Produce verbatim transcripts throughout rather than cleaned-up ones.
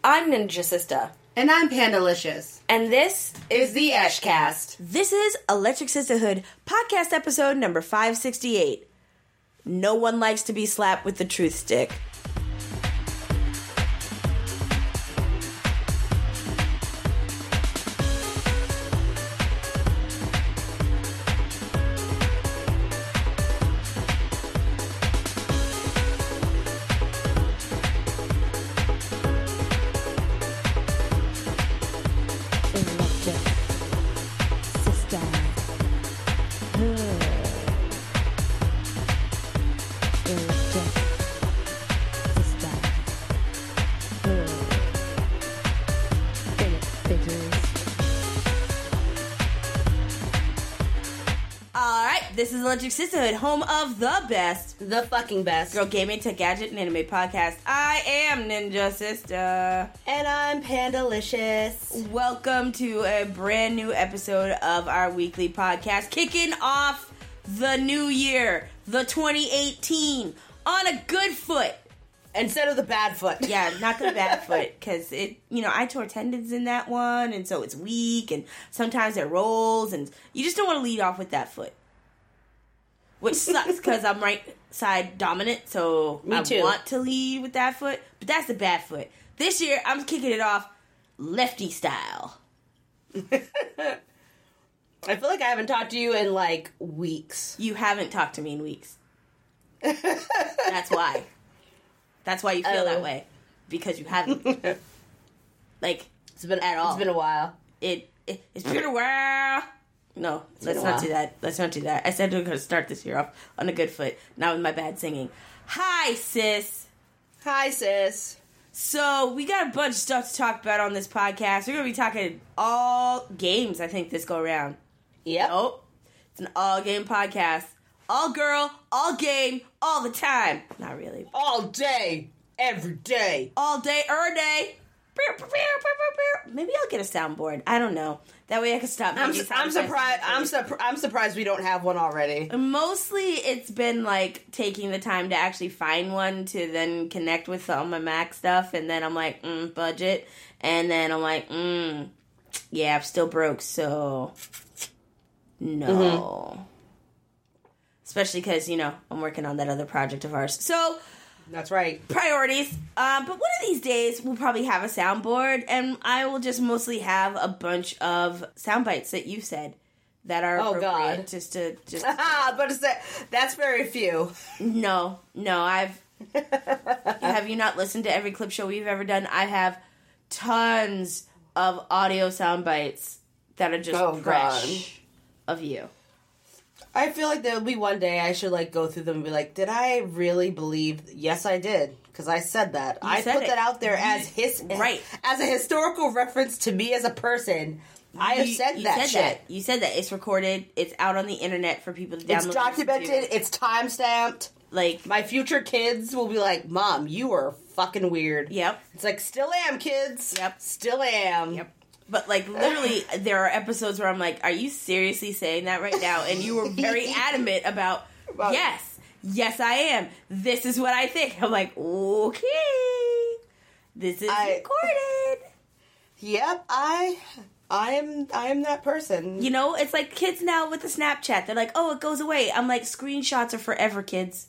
I'm Ninja Sista. And I'm Pandalicious. And this is the Eshcast. This is Electric Sisterhood, podcast episode number five sixty-eight. No one likes to be slapped with the truth stick. This is Electric Sisterhood, home of the best, the fucking best, girl gaming, tech, gadget, and anime podcast. I am Ninja Sista. And I'm Pandalicious. Welcome to a brand new episode of our weekly podcast, kicking off the new year, the twenty eighteen, on a good foot. Instead of the bad foot. Yeah, not the bad foot, because it, you know, I tore tendons in that one, and so it's weak, and sometimes it rolls, and you just don't want to lead off with that foot. Which sucks, because I'm right side dominant, so Me I too. want to lead with that foot, but that's the bad foot. This year, I'm kicking it off lefty style. I feel like I haven't talked to you in, like, weeks. You haven't talked to me in weeks. That's why. That's why you feel oh. that way. Because you haven't. Like, it's been at all. It's been a while. It, it It's been a while. No, it's let's not while. do that. Let's not do that. I said we we're going to start this year off on a good foot, not with my bad singing. Hi, sis. Hi, sis. So, we got a bunch of stuff to talk about on this podcast. We're going to be talking all games, I think, this go around. Yep. Nope. It's an all-game podcast. All girl, all game, all the time. Not really. All day, every day. All day, er day. Maybe I'll get a soundboard. I don't know. That way I can stop. I'm, su- I'm surprised. I'm, su- I'm surprised we don't have one already. Mostly, it's been like taking the time to actually find one to then connect with all my Mac stuff, and then I'm like, mm, budget, and then I'm like, mm, yeah, I'm still broke, so no. Mm-hmm. Especially because, you know, I'm working on that other project of ours. So, that's right. Priorities. Um, but one of these days, we'll probably have a soundboard, and I will just mostly have a bunch of sound bites that you said that are oh, appropriate. God. Just to... just. But it's that, that's very few. No. No, I've... have you not listened to every clip show we've ever done? I have tons of audio sound bites that are just oh, fresh God. Of you. I feel like there'll be one day I should, like, go through them and be like, did I really believe... Yes, I did. Because I said that. You I said put it. that out there as his... Right. As a historical reference to me as a person. I have you, said you that said shit. That. You said that. It's recorded. It's out on the internet for people to download. It's documented. It's time-stamped. Like... My future kids will be like, Mom, you are fucking weird. Yep. It's like, still am, kids. Yep. Still am. Yep. But, like, literally, there are episodes where I'm like, are you seriously saying that right now? And you were very adamant about, well, yes, yes, I am. This is what I think. I'm like, okay, this is I, recorded. Yep, I, I am, I am that person. You know, it's like kids now with the Snapchat. They're like, oh, it goes away. I'm like, screenshots are forever, kids.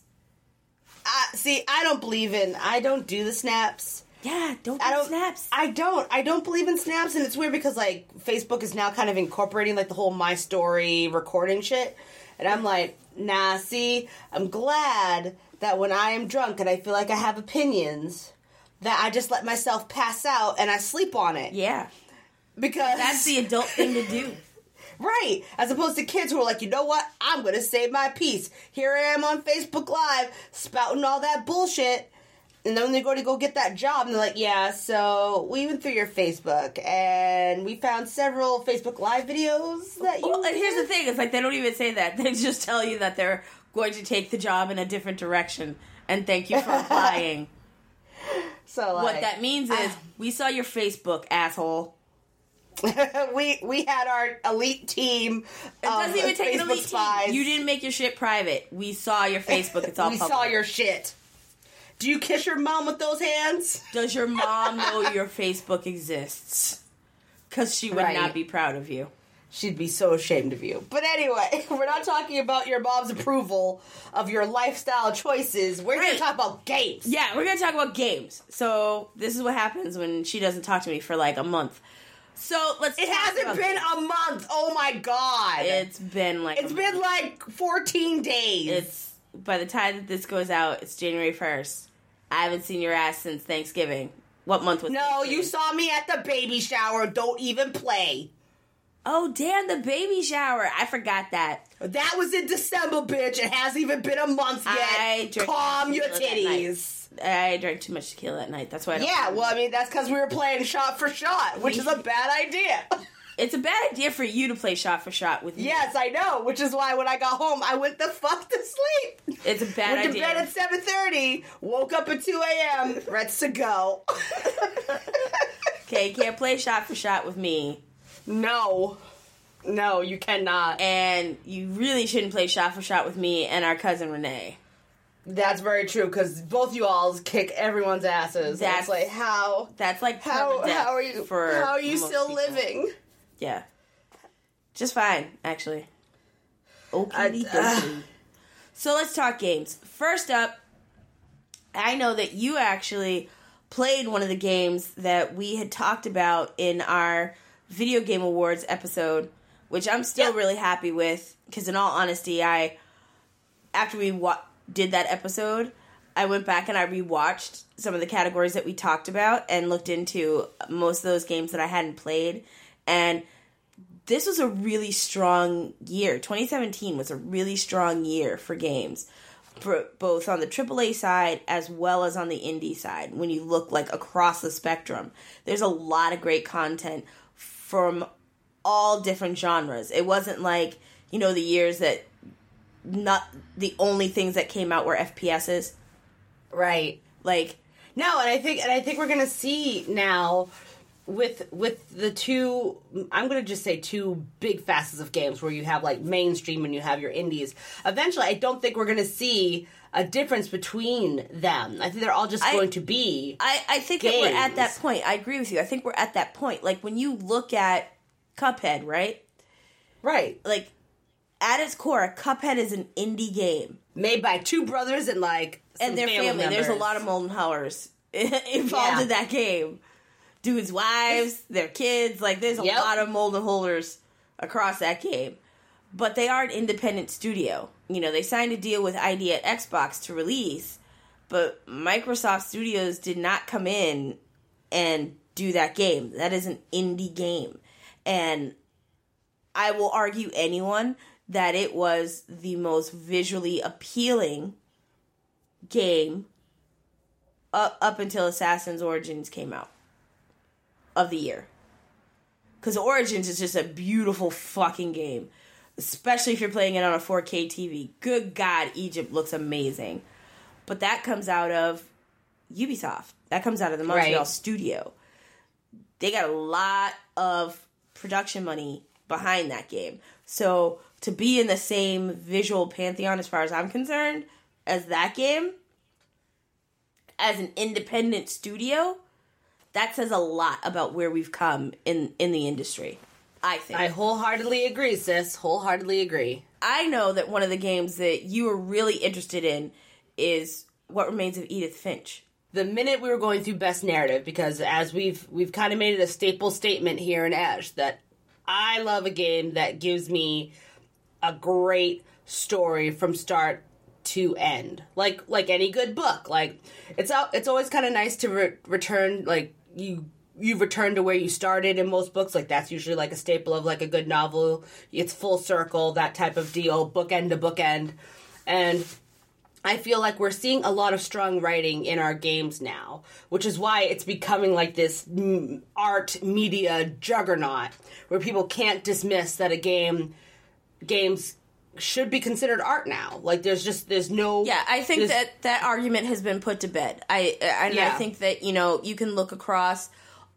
Uh, see, I don't believe in, I don't do the snaps. Yeah, don't do I don't, snaps. I don't. I don't believe in snaps, and it's weird because, like, Facebook is now kind of incorporating, like, the whole My Story recording shit. And I'm like, nah, see, I'm glad that when I am drunk and I feel like I have opinions, that I just let myself pass out and I sleep on it. Yeah. Because... That's the adult thing to do. Right. As opposed to kids who are like, you know what? I'm going to save my peace. Here I am on Facebook Live, spouting all that bullshit. And then when they go to go get that job, and they're like, yeah, so we went through your Facebook, and we found several Facebook Live videos that you... Well, and here's the thing, it's like they don't even say that. They just tell you that they're going to take the job in a different direction, and thank you for applying. So, like... What that means is, uh, we saw your Facebook, asshole. we we had our elite team. It doesn't even take Facebook an elite spies. team. You didn't make your shit private. We saw your Facebook, it's all we public. saw your shit. Do you kiss your mom with those hands? Does your mom know your Facebook exists? Because she would Right. not be proud of you. She'd be so ashamed of you. But anyway, we're not talking about your mom's approval of your lifestyle choices. We're going Right. to talk about games. Yeah, we're going to talk about games. So this is what happens when she doesn't talk to me for like a month. So let's It talk hasn't about been games. a month. Oh my god. It's been like It's a been month. like fourteen days. It's by the time that this goes out, it's January first. I haven't seen your ass since Thanksgiving. What month was No, Thanksgiving? you saw me at the baby shower. Don't even play. Oh, damn, the baby shower. I forgot that. That was in December, bitch. It hasn't even been a month yet. I drank Calm your tequila that night. titties. I drank too much tequila that night. That's why I don't Yeah, well, I mean, that's because we were playing shot for shot, which is a bad idea. It's a bad idea for you to play shot for shot with me. Yes, I know, which is why when I got home, I went the fuck to sleep. It's a bad Went to idea. bed at seven thirty, woke up at two a.m., ready to go. Okay, you can't play shot for shot with me. No. No, you cannot. And you really shouldn't play shot for shot with me and our cousin Renee. That's very true, because both you alls kick everyone's asses. That's- That's like, how... That's like How, permadeath how are you for how are you most still people. living? Yeah. Just fine, actually. Okie I- dokie. So let's talk games. First up, I know that you actually played one of the games that we had talked about in our Video Game Awards episode, which I'm still Yep. really happy with, because in all honesty, I, after we wa- did that episode, I went back and I rewatched some of the categories that we talked about and looked into most of those games that I hadn't played, and this was a really strong year. twenty seventeen was a really strong year for games, for both on the triple A side as well as on the indie side. When you look like across the spectrum, there's a lot of great content from all different genres. It wasn't like, you know, the years that not the only things that came out were F P S's. Right. Like, No, and I think and I think we're gonna see now with with the two I'm gonna just say two big facets of games where you have like mainstream and you have your indies. Eventually I don't think we're gonna see a difference between them. I think they're all just I- going to be I, I think that we're at that Games. point. I agree with you. I think we're at that point. Like, when you look at Cuphead, right? right. Like, at its core, Cuphead is an indie game. Made by two brothers and like some And their family. family There's a members. lot of Moldenhauers involved Yeah. in that game. Dudes' wives, their kids. Like, there's a Yep. lot of Moldenholders across that game. But they are an independent studio. You know, they signed a deal with I D at Xbox to release, but Microsoft Studios did not come in and do that game. That is an indie game. And I will argue anyone that it was the most visually appealing game up, up until Assassin's Origins came out of the year. Because Origins is just a beautiful fucking game. Especially if you're playing it on a four K T V. Good God, Egypt looks amazing. But that comes out of Ubisoft. That comes out of the Montreal Right. studio. They got a lot of production money behind that game. So to be in the same visual pantheon, as far as I'm concerned, as that game, as an independent studio, that says a lot about where we've come in, in the industry, I think. I wholeheartedly agree, sis. Wholeheartedly agree. I know that one of the games that you are really interested in is What Remains of Edith Finch. The minute we were going through best narrative, because as we've we've kind of made it a staple statement here in Ash that I love a game that gives me a great story from start to end, like like any good book. Like it's al- it's always kind of nice to re- return, like you you return to where you started in most books. Like that's usually like a staple of like a good novel. It's full circle, that type of deal, bookend to bookend, and I feel like we're seeing a lot of strong writing in our games now, which is why it's becoming like this mm, art media juggernaut where people can't dismiss that a game games should be considered art now. Like there's just there's no Yeah, I think there's- that that argument has been put to bed. I and I Yeah. think that, you know, you can look across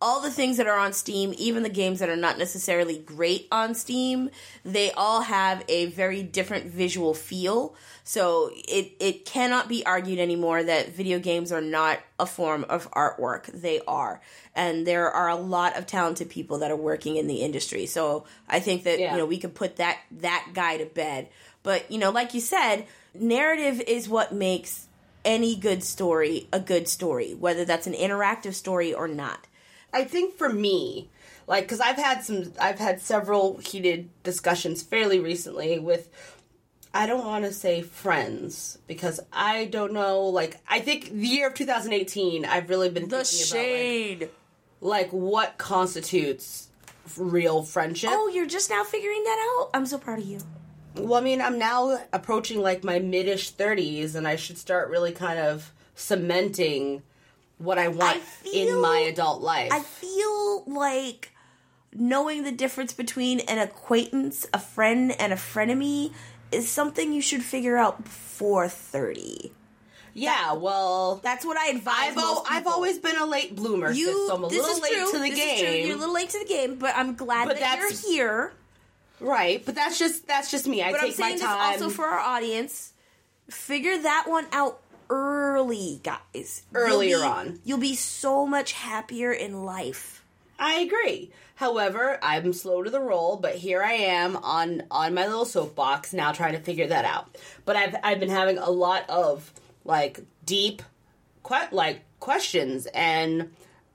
all the things that are on Steam, even the games that are not necessarily great on Steam, they all have a very different visual feel. So it, it cannot be argued anymore that video games are not a form of artwork. They are. And there are a lot of talented people that are working in the industry. So I think that, yeah. you know, we could put that, that guy to bed. But, you know, like you said, narrative is what makes any good story a good story, whether that's an interactive story or not. I think for me, like, because I've had some, I've had several heated discussions fairly recently with, I don't want to say friends, because I don't know, like, I think the year of two thousand eighteen, I've really been the thinking shade. about, like, like, what constitutes real friendship. Oh, you're just now figuring that out? I'm so proud of you. Well, I mean, I'm now approaching, like, my mid-ish thirties, and I should start really kind of cementing what I want I feel, in my adult life. I feel like knowing the difference between an acquaintance, a friend, and a frenemy is something you should figure out before thirty. Yeah, that, well... That's what I advise I've, most o- I've always been a late bloomer, you, sis, so I'm a little late true. to the this game. Is true. You're a little late to the game, but I'm glad but that you're here. Right, but that's just that's just me. I but take I'm saying my time. This also for our audience, figure that one out early, guys. Earlier you'll be, on. You'll be so much happier in life. I agree. However, I'm slow to the roll, but here I am on, on my little soapbox now trying to figure that out. But I've I've been having a lot of, like, deep, que- like, questions and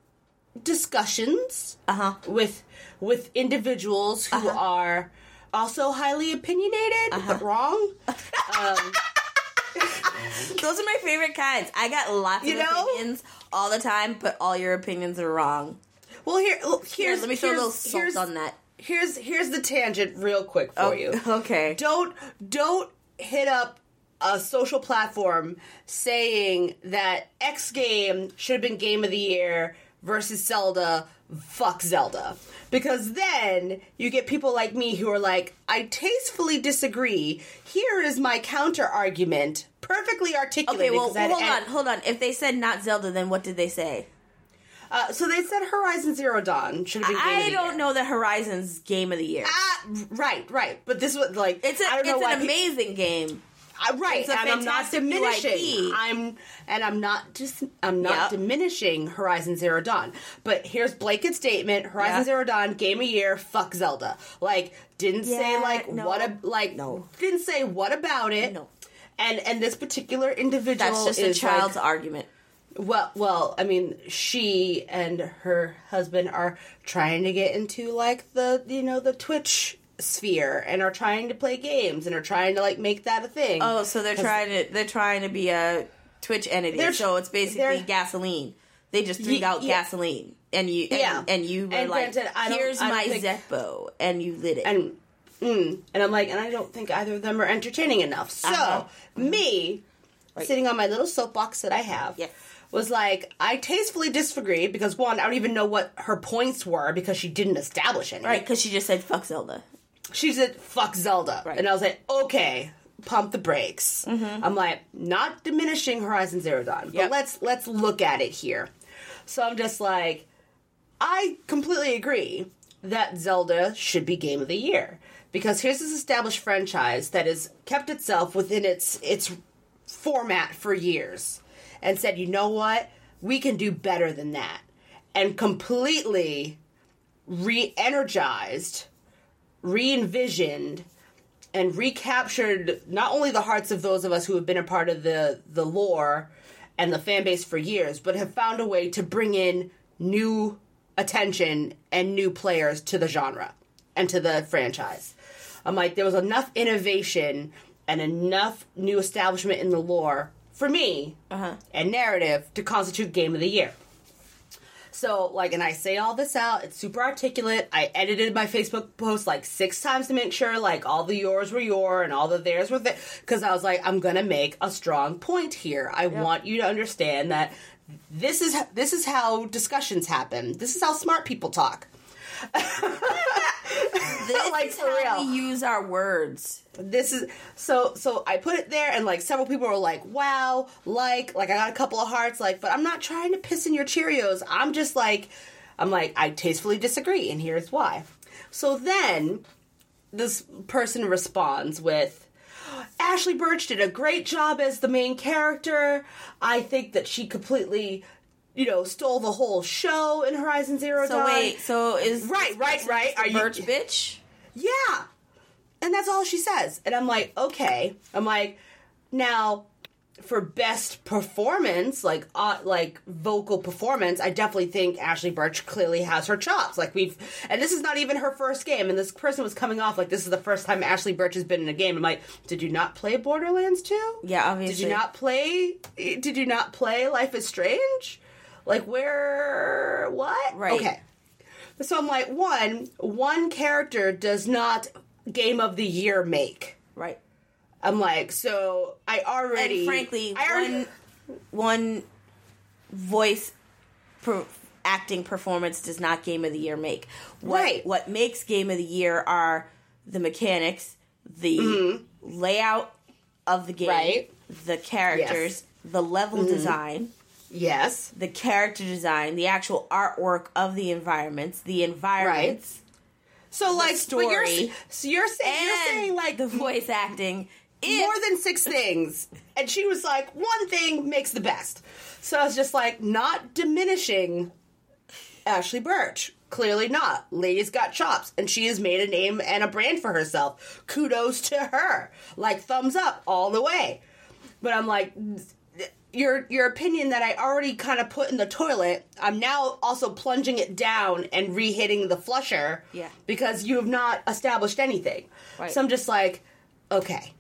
discussions uh-huh. with with individuals who uh-huh. are also highly opinionated, uh-huh. but wrong. um, Those are my favorite kinds. I got lots you of know? opinions all the time, but all your opinions are wrong. Well, here, here's here, let me throw a little salt on that. Here's here's the tangent, real quick for oh, you. Okay. Don't don't hit up a social platform saying that X game should have been Game of the Year versus Zelda. Fuck Zelda. Because then you get people like me who are like, I tastefully disagree. Here is my counter argument, perfectly articulated. Okay, well, well hold on, hold on. If they said not Zelda, then what did they say? Uh, so they said Horizon Zero Dawn should have been Game I of the don't Year. know that Horizon's Game of the Year. Ah, right, right. But this was like it's a, I don't know it's why an pe- amazing game. Uh, right, it's a and I'm not diminishing. I P. I'm and I'm not just I'm not yep. diminishing Horizon Zero Dawn. But here's blanket statement: Horizon yep. Zero Dawn, Game of Year, fuck Zelda. Like didn't yeah, say like no. what a like no. didn't say what about it. No. And and this particular individual That's just is a child's like, argument. Well, well, I mean, she and her husband are trying to get into like the you know the Twitch sphere and are trying to play games and are trying to like make that a thing. Oh, so they're trying to they're trying to be a Twitch entity. So it's basically gasoline. They just threw out yeah. gasoline, and you and, yeah. and you were and like, granted, I don't, "Here's I don't my think, Zeppo," and you lit it. And mm, and I'm like, and I don't think either of them are entertaining enough. So uh-huh. me right. sitting on my little soapbox that I have. Yes. Was like, I tastefully disagree because, one, I don't even know what her points were because she didn't establish any. Right, because she just said, fuck Zelda. She said, fuck Zelda. Right. And I was like, okay, pump the brakes. Mm-hmm. I'm like, not diminishing Horizon Zero Dawn, but yep. let's let's look at it here. So I'm just like, I completely agree that Zelda should be Game of the Year. Because here's this established franchise that has kept itself within its its format for years. And said, you know what? We can do better than that. And completely re-energized, re-envisioned, and recaptured not only the hearts of those of us who have been a part of the, the lore and the fan base for years, but have found a way to bring in new attention and new players to the genre and to the franchise. I'm like, there was enough innovation and enough new establishment in the lore for me, uh-huh. and narrative to constitute Game of the Year. So, like, and I say all this out, it's super articulate. I edited my Facebook post like six times to make sure, like, all the yours were your and all the theirs were theirs. Because I was like, I'm gonna make a strong point here. I yep. want you to understand that this is this is how discussions happen. This is how smart people talk. This like, is for how real. we use our words. This is so so I put it there and like several people were like, wow, like like I got a couple of hearts, like, but I'm not trying to piss in your Cheerios. I'm just like I'm like, I tastefully disagree, and here's why. So then, this person responds with, Ashley Birch did a great job as the main character. I think that she completely, you know, stole the whole show in Horizon Zero So Dawn. wait, so is Right, right, right. Are Are you- Birch bitch? Yeah. And that's all she says. And I'm like, okay. I'm like, now, for best performance, like uh, like vocal performance, I definitely think Ashley Birch clearly has her chops. Like we've, and this is not even her first game. And this person was coming off like this is the first time Ashley Birch has been in a game. I'm like, did you not play Borderlands two? Yeah, obviously. Did you not play? Did you not play Life is Strange? Like where? What? Right. Okay. So I'm like, one, one character does not Game of the Year make. Right. I'm like, so I already... And frankly, I already, one, one voice per, acting performance does not Game of the Year make. What, Right. What makes Game of the Year are the mechanics, the mm-hmm. layout of the game, right. the characters, yes. the level mm-hmm. design... Yes. The character design, the actual artwork of the environments, the environments. Right. So, like, story. But you're, so you're saying, you're saying, like, the voice acting. If, more than six things. And she was like, one thing makes the best. So I was just like, not diminishing Ashley Birch. Clearly not. Lady's got chops, and she has made a name and a brand for herself. Kudos to her. Like, thumbs up all the way. But I'm like... Your your opinion that I already kind of put in the toilet, I'm now also plunging it down and re-hitting the flusher. Yeah. Because you have not established anything. Right. So I'm just like, okay.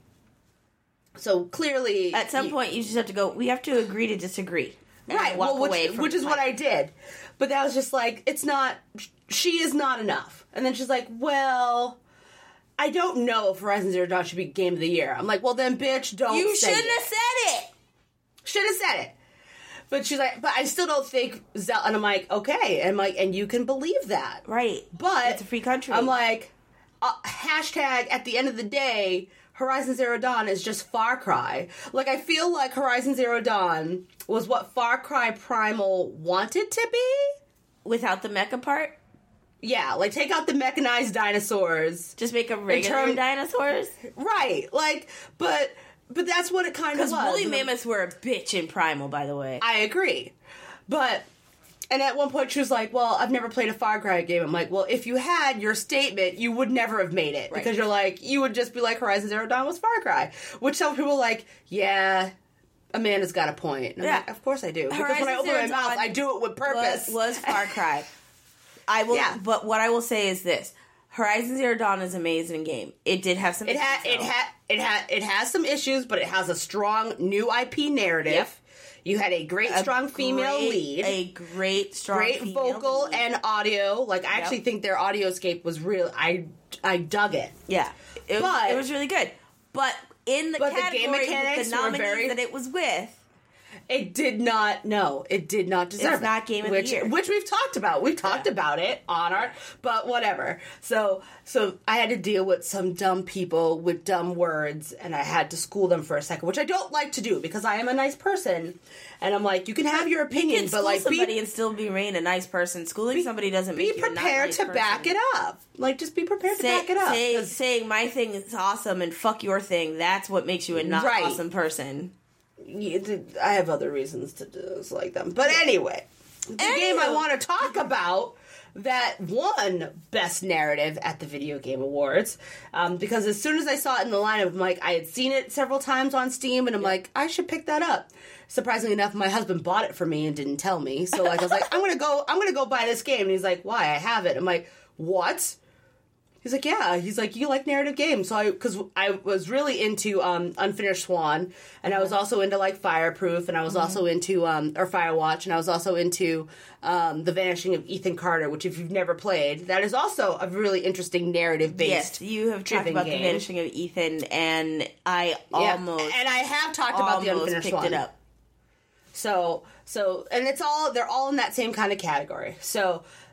So clearly... At some you, point, you just have to go, we have to agree to disagree. Right, walk well, which, away from which is what I did. But that was just like, it's not... She is not enough. And then she's like, well... I don't know if Horizon Zero Dawn should be Game of the Year. I'm like, well then, bitch, don't you say it. You shouldn't have said it! Should have said it. But she's like, but I still don't think Zelda. And I'm like, okay. And I'm like, and you can believe that. Right. But it's a free country. I'm like, uh, hashtag at the end of the day, Horizon Zero Dawn is just Far Cry. Like, I feel like Horizon Zero Dawn was what Far Cry Primal wanted to be. Without the mecha part? Yeah, like, take out the mechanized dinosaurs. Just make them regular term- dinosaurs? Right. Like, but... But that's what it kind of was. Because woolly mammoths were a bitch in Primal, by the way. I agree. But, and at one point she was like, well, I've never played a Far Cry game. I'm like, well, if you had your statement, you would never have made it. Right. Because you're like, you would just be like, Horizon Zero Dawn was Far Cry. Which some people are like, yeah, Amanda's got a point. And I'm yeah. like, of course I do. Because Horizon when I open Zero my mouth, Dawn I do it with purpose. Was, was Far Cry. I will, yeah. But what I will say is this. Horizon Zero Dawn is an amazing game. It did have some it issues. Had, it had it had it has some issues, but it has a strong new I P narrative. Yep. You had a great, a strong female great, lead. A great, strong great female vocal lead. and audio. Like I yep. actually think their audioscape was real. I I dug it. Yeah, it, but, was, it was really good. But in the but category the game mechanics with the nominees were very, that it was with. It did not, no, it did not deserve it's not Game of which, the Year. Which we've talked about. We've talked yeah. about it on our, but whatever. So, so I had to deal with some dumb people with dumb words, and I had to school them for a second, which I don't like to do, because I am a nice person, and I'm like, you can have your opinion, you can but school like, somebody be, and still be remain a nice person. Schooling be, somebody doesn't be make you a not nice to person. back it up. Like, just be prepared say, to back it up. Say, saying my thing is awesome and fuck your thing, that's what makes you a not right. awesome person. I have other reasons to dislike them. But anyway, the anyway. game I want to talk about that won Best Narrative at the Video Game Awards, um, because as soon as I saw it in the lineup, I'm like, I had seen it several times on Steam, and I'm yeah. like, I should pick that up. Surprisingly enough, my husband bought it for me and didn't tell me. So like, I was like, I'm gonna go, I'm gonna go buy this game, and he's like, why? I have it. I'm like, what? He's like, yeah. He's like, you like narrative games. So I, because I was really into um, Unfinished Swan, and I was also into, like, Fireproof, and I was mm-hmm. also into, um, or Firewatch, and I was also into um, The Vanishing of Ethan Carter, which if you've never played, that is also a really interesting narrative-based Yes, you have talked about game. The Vanishing of Ethan, and I yeah. almost... And I have talked about The Unfinished picked Swan. it up. So, so, and it's all, they're all in that same kind of category. So...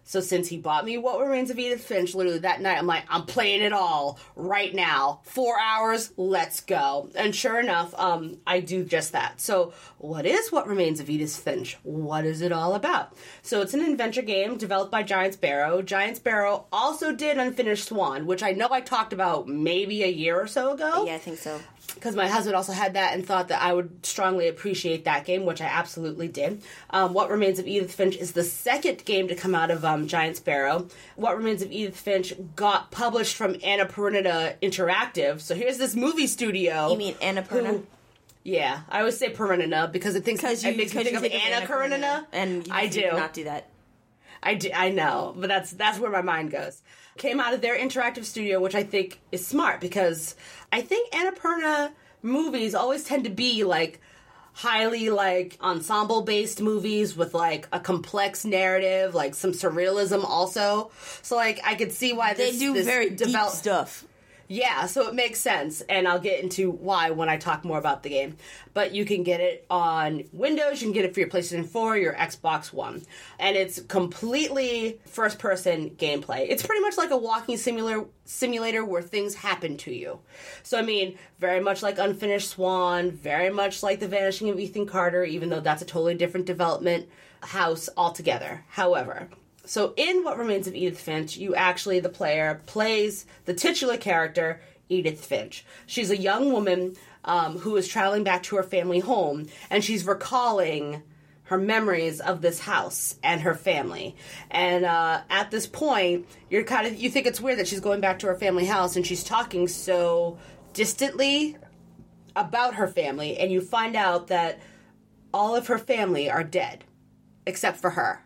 So since he bought me What Remains of Edith Finch, literally that night, I'm like, I'm playing it all right now. Four hours, let's go. And sure enough, um, I do just that. So what is What Remains of Edith Finch? What is it all about? So it's an adventure game developed by Giant Sparrow. Giant Sparrow also did Unfinished Swan, which I know I talked about maybe a year or so ago. Yeah, I think so. Because my husband also had that and thought that I would strongly appreciate that game, which I absolutely did. Um, What Remains of Edith Finch is the second game to come out of um, Giant Sparrow. What Remains of Edith Finch got published from Annapurna Interactive. So here's this movie studio. You mean Annapurna? Who, yeah, I always say Karenina because it thinks you, it makes me think of Anna Karenina, and you I do not do that. I, do, I know, but that's that's where my mind goes. Came out of their interactive studio, which I think is smart because I think Annapurna movies always tend to be like highly like ensemble based movies with like a complex narrative, like some surrealism also. So like I could see why this, they do this very develop- deep stuff. Yeah, so it makes sense, and I'll get into why when I talk more about the game. But you can get it on Windows, you can get it for your PlayStation four, your Xbox One. And it's completely first-person gameplay. It's pretty much like a walking simulator simulator where things happen to you. So, I mean, very much like Unfinished Swan, very much like The Vanishing of Ethan Carter, even though that's a totally different development house altogether. However... So in What Remains of Edith Finch, you actually, the player, plays the titular character, Edith Finch. She's a young woman um, who is traveling back to her family home, and she's recalling her memories of this house and her family. And uh, at this point, you're kind of you think it's weird that she's going back to her family house, and she's talking so distantly about her family, and you find out that all of her family are dead, except for her.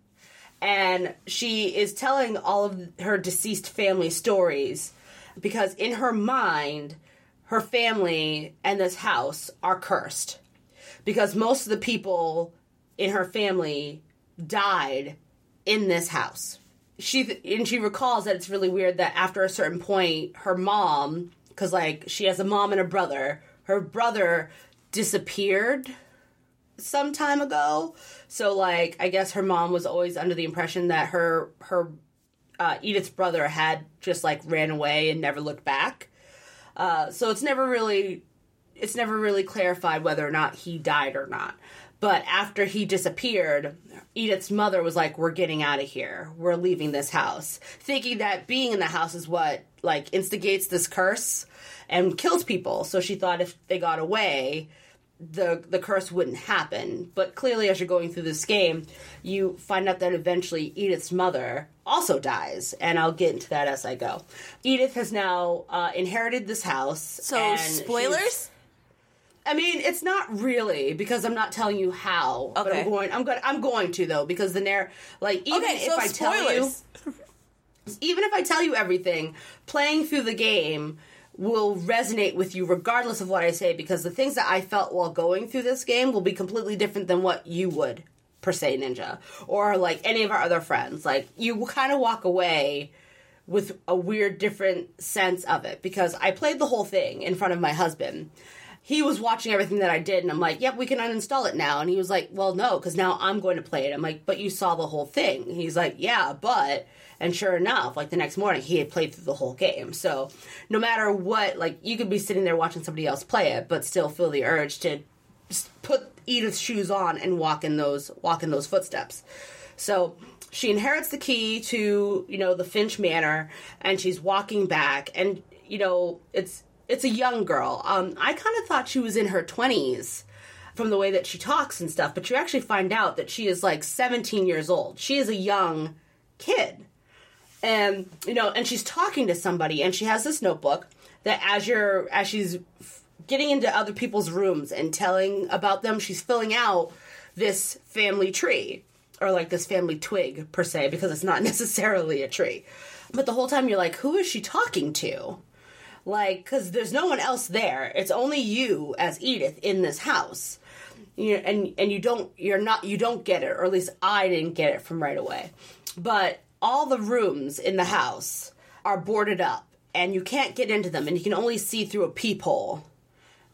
And she is telling all of her deceased family stories because in her mind, her family and this house are cursed. Because most of the people in her family died in this house. She and she recalls that it's really weird that after a certain point, her mom, because like she has a mom and a brother, her brother disappeared some time ago. So, like, I guess her mom was always under the impression that her her uh, Edith's brother had just like ran away and never looked back. Uh, so it's never really it's never really clarified whether or not he died or not. But after he disappeared, Edith's mother was like, "We're getting out of here. We're leaving this house," thinking that being in the house is what like instigates this curse and kills people. So she thought if they got away, the the curse wouldn't happen. But clearly, as you're going through this game, you find out that eventually Edith's mother also dies, and I'll get into that as I go. Edith has now uh, inherited this house. So, and spoilers? I mean, it's not really, because I'm not telling you how. Okay. But I'm going. I'm going. I'm going to though, because the narr like even okay, if so I spoilers. tell you, even if I tell you everything, playing through the game will resonate with you regardless of what I say, because the things that I felt while going through this game will be completely different than what you would, per se, Ninja, or like any of our other friends. Like, you kind of walk away with a weird, different sense of it, because I played the whole thing in front of my husband. He was watching everything that I did, and I'm like, yep, we can uninstall it now. And he was like, well, no, because now I'm going to play it. I'm like, but you saw the whole thing. He's like, yeah, but... And sure enough, like the next morning, he had played through the whole game. So no matter what, like, you could be sitting there watching somebody else play it, but still feel the urge to just put Edith's shoes on and walk in those walk in those footsteps. So she inherits the key to, you know, the Finch Manor, and she's walking back, and, you know, it's it's a young girl. Um, I kind of thought she was in her twenties from the way that she talks and stuff, but you actually find out that she is like seventeen years old. She is a young kid. And, you know, and she's talking to somebody, and she has this notebook that as you're, as she's getting into other people's rooms and telling about them, she's filling out this family tree, or like this family twig, per se, because it's not necessarily a tree. But the whole time you're like, who is she talking to? Like, because there's no one else there. It's only you as Edith in this house. You know, and, and you don't, you're not, you don't get it, or at least I didn't get it from right away. But all the rooms in the house are boarded up, and you can't get into them, and you can only see through a peephole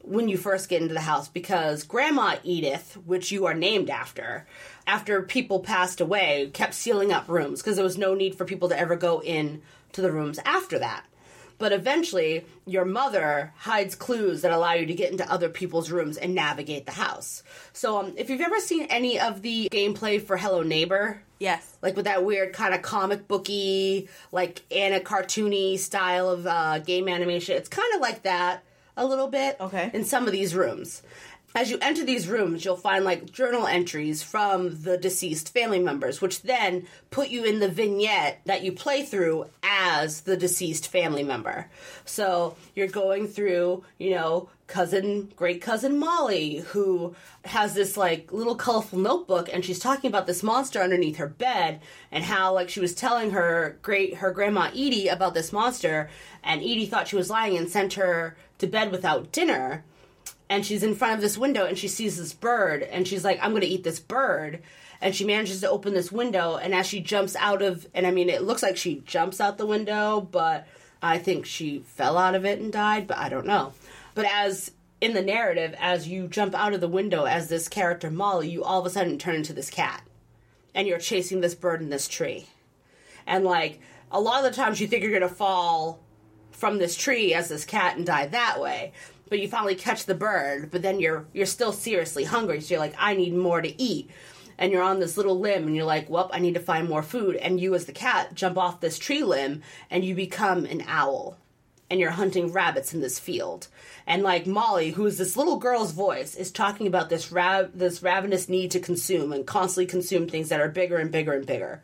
when you first get into the house, because Grandma Edith, which you are named after, after people passed away, kept sealing up rooms because there was no need for people to ever go in to the rooms after that. But eventually, your mother hides clues that allow you to get into other people's rooms and navigate the house. So, um, if you've ever seen any of the gameplay for Hello Neighbor, yes, like with that weird kind of comic booky, like Anna cartoony style of uh, game animation, it's kind of like that a little bit. Okay. In some of these rooms. As you enter these rooms, you'll find, like, journal entries from the deceased family members, which then put you in the vignette that you play through as the deceased family member. So you're going through, you know, cousin, great cousin Molly, who has this, like, little colorful notebook, and she's talking about this monster underneath her bed, and how, like, she was telling her great her grandma Edie about this monster, and Edie thought she was lying and sent her to bed without dinner. And she's in front of this window, and she sees this bird, and she's like, I'm going to eat this bird. And she manages to open this window, and as she jumps out of, and I mean, it looks like she jumps out the window, but I think she fell out of it and died, but I don't know. But as, in the narrative, as you jump out of the window as this character, Molly, you all of a sudden turn into this cat. And you're chasing this bird in this tree. And, like, a lot of the times you think you're going to fall from this tree as this cat and die that way. But you finally catch the bird, but then you're you're still seriously hungry, so you're like, I need more to eat. And you're on this little limb, and you're like, well, I need to find more food. And you, as the cat, jump off this tree limb, and you become an owl. And you're hunting rabbits in this field. And, like, Molly, who is this little girl's voice, is talking about this ra- this ravenous need to consume and constantly consume things that are bigger and bigger and bigger.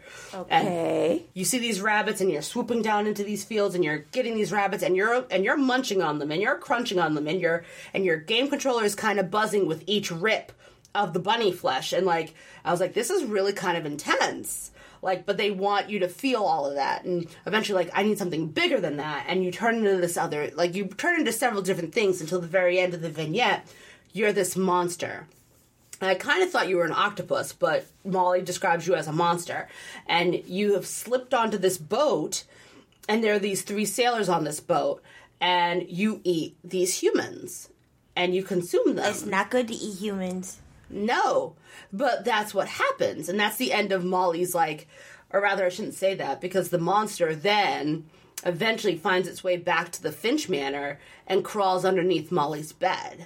Okay. And you see these rabbits, and you're swooping down into these fields, and you're getting these rabbits, and you're and you're munching on them, and you're crunching on them, and your and your game controller is kind of buzzing with each rip of the bunny flesh. And, like, I was like, this is really kind of intense. Like, but they want you to feel all of that. And eventually, like, I need something bigger than that. And you turn into this other, like, you turn into several different things until the very end of the vignette, you're this monster. And I kind of thought you were an octopus, but Molly describes you as a monster. And you have slipped onto this boat, and there are these three sailors on this boat, and you eat these humans. And you consume them. It's not good to eat humans. No, but that's what happens, and that's the end of Molly's, like, or rather I shouldn't say that, because the monster then eventually finds its way back to the Finch Manor and crawls underneath Molly's bed.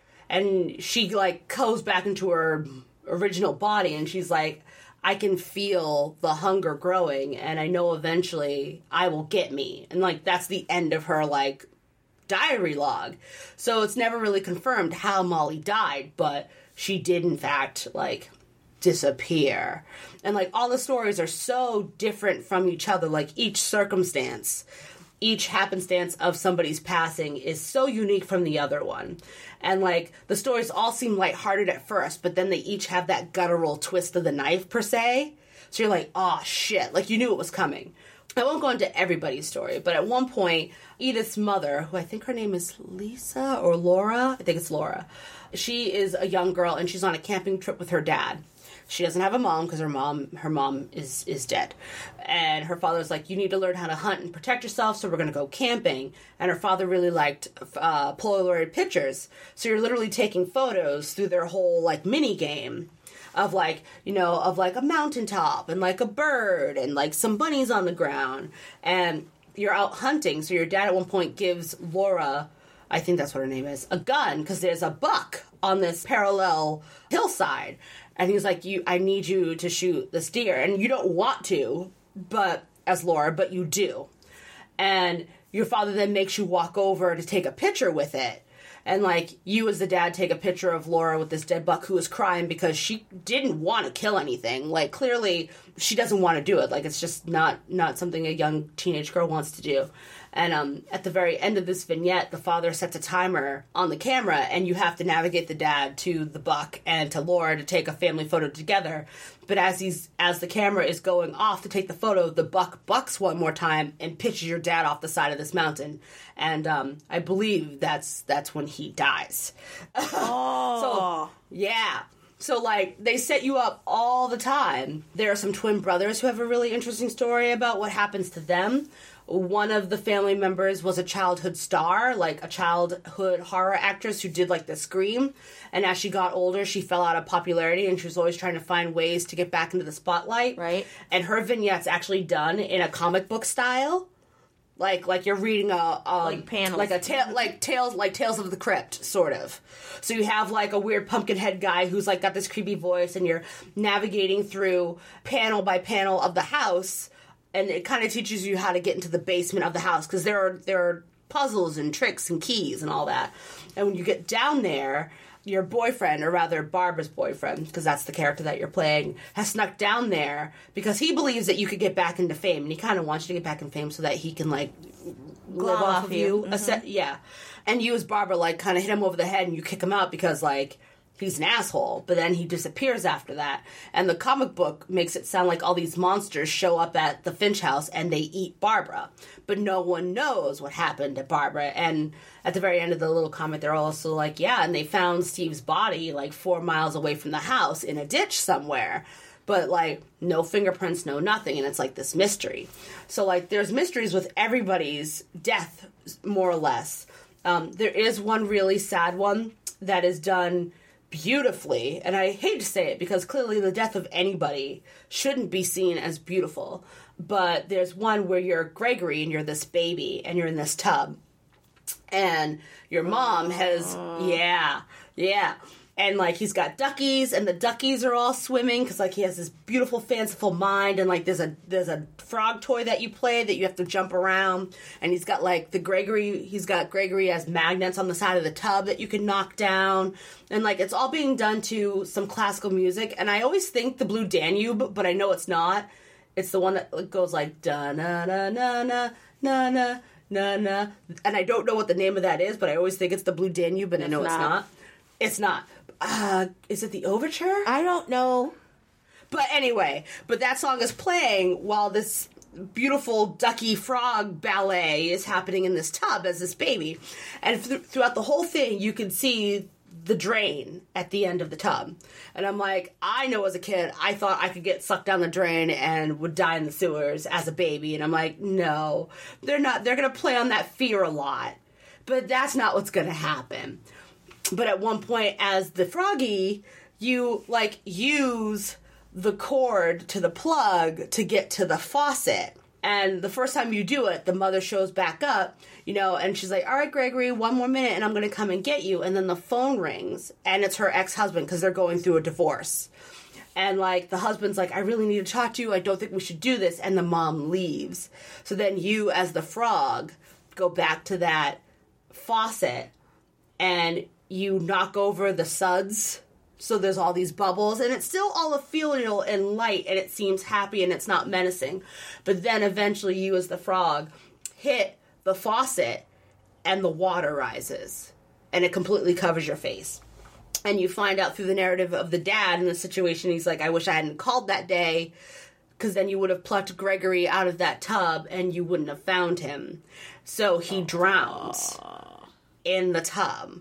And she, like, goes back into her original body, and she's like, I can feel the hunger growing, and I know eventually I will get me. And, like, that's the end of her, like, diary log. So it's never really confirmed how Molly died, but she did, in fact, like, disappear. And, like, all the stories are so different from each other. Like, each circumstance, each happenstance of somebody's passing is so unique from the other one. And, like, the stories all seem lighthearted at first, but then they each have that guttural twist of the knife, per se. So you're like, oh, shit. Like, you knew it was coming. I won't go into everybody's story, but at one point, Edith's mother, who I think her name is Lisa or Laura, I think it's Laura, she is a young girl, and she's on a camping trip with her dad. She doesn't have a mom, because her mom her mom is, is dead. And her father's like, you need to learn how to hunt and protect yourself, so we're going to go camping. And her father really liked uh, Polaroid pictures, so you're literally taking photos through their whole, like, mini game. Of, like, you know, of, like, a mountaintop and, like, a bird and, like, some bunnies on the ground. And you're out hunting, so your dad at one point gives Laura, I think that's what her name is, a gun, because there's a buck on this parallel hillside. And he's like, "You, I need you to shoot this deer." And you don't want to, but, as Laura, but you do. And your father then makes you walk over to take a picture with it. And, like, you as the dad take a picture of Laura with this dead buck who is crying because she didn't want to kill anything. Like, clearly, she doesn't want to do it. Like, it's just not, not something a young teenage girl wants to do. And um, at the very end of this vignette, the father sets a timer on the camera, and you have to navigate the dad to the buck and to Laura to take a family photo together. But as he's as the camera is going off to take the photo, the buck bucks one more time and pitches your dad off the side of this mountain. And um, I believe that's that's when he dies. Oh. So, yeah. So, like, they set you up all the time. There are some twin brothers who have a really interesting story about what happens to them. One of the family members was a childhood star, like a childhood horror actress who did, like, the Scream. And as she got older, she fell out of popularity, and she was always trying to find ways to get back into the spotlight. Right. And her vignette's actually done in a comic book style. Like, like you're reading a, um, like panels, like a tale, like tales, like Tales of the Crypt, sort of. So you have like a weird pumpkin head guy who's like got this creepy voice, and you're navigating through panel by panel of the house, and it kind of teaches you how to get into the basement of the house because there are there are puzzles and tricks and keys and all that. And when you get down there, your boyfriend, or rather Barbara's boyfriend, because that's the character that you're playing, has snuck down there because he believes that you could get back into fame, and he kind of wants you to get back in fame so that he can, like, live off of you. Mm-hmm. Se- yeah. And you as Barbara, like, kind of hit him over the head and you kick him out because, like, he's an asshole, but then he disappears after that. And the comic book makes it sound like all these monsters show up at the Finch house and they eat Barbara. But no one knows what happened to Barbara. And at the very end of the little comic, they're also like, yeah, and they found Steve's body like four miles away from the house in a ditch somewhere. But, like, no fingerprints, no nothing, and it's like this mystery. So, like, there's mysteries with everybody's death, more or less. Um, there is one really sad one that is done beautifully, and I hate to say it because clearly the death of anybody shouldn't be seen as beautiful, but there's one where you're Gregory and you're this baby and you're in this tub, and your mom has, yeah, yeah, and, like, he's got duckies, and the duckies are all swimming, because, like, he has this beautiful, fanciful mind, and, like, there's a there's a frog toy that you play that you have to jump around, and he's got, like, the Gregory, he's got Gregory as magnets on the side of the tub that you can knock down, and, like, it's all being done to some classical music, and I always think the Blue Danube, but I know it's not. It's the one that goes, like, da-na-na-na-na, na-na, na-na, and I don't know what the name of that is, but I always think it's the Blue Danube, and I know it's not. It's not. Uh, is it the Overture? I don't know. But anyway, but that song is playing while this beautiful ducky frog ballet is happening in this tub as this baby. And th- throughout the whole thing, you can see the drain at the end of the tub. And I'm like, I know as a kid, I thought I could get sucked down the drain and would die in the sewers as a baby. And I'm like, no, they're not. They're going to play on that fear a lot. But that's not what's going to happen. But at one point, as the froggy, you, like, use the cord to the plug to get to the faucet. And the first time you do it, the mother shows back up, you know, and she's like, all right, Gregory, one more minute and I'm going to come and get you. And then the phone rings, and it's her ex-husband because they're going through a divorce. And, like, the husband's like, I really need to talk to you. I don't think we should do this. And the mom leaves. So then you, as the frog, go back to that faucet and you knock over the suds, so there's all these bubbles, and it's still all ethereal and light, and it seems happy, and it's not menacing. But then eventually you, as the frog, hit the faucet, and the water rises, and it completely covers your face. And you find out through the narrative of the dad in the situation, he's like, I wish I hadn't called that day, because then you would have plucked Gregory out of that tub, and you wouldn't have found him. So he drowns in the tub.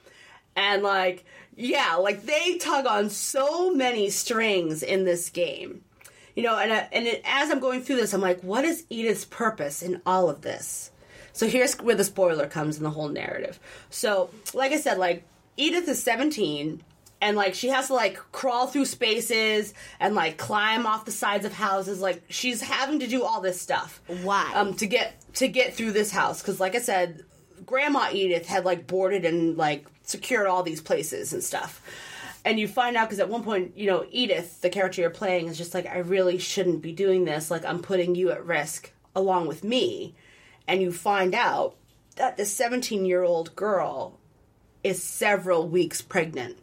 And, like, yeah, like, they tug on so many strings in this game. You know, and, uh, and it, as I'm going through this, I'm like, what is Edith's purpose in all of this? So here's where the spoiler comes in the whole narrative. So, like I said, like, Edith is seventeen, and, like, she has to, like, crawl through spaces and, like, climb off the sides of houses. Like, she's having to do all this stuff. Why? Um, to get, to get through this house. Because, like I said, Grandma Edith had, like, boarded and, like, secured all these places and stuff. And you find out, because at one point, you know, Edith, the character you're playing, is just like, I really shouldn't be doing this. Like, I'm putting you at risk along with me. And you find out that this seventeen-year-old girl is several weeks pregnant.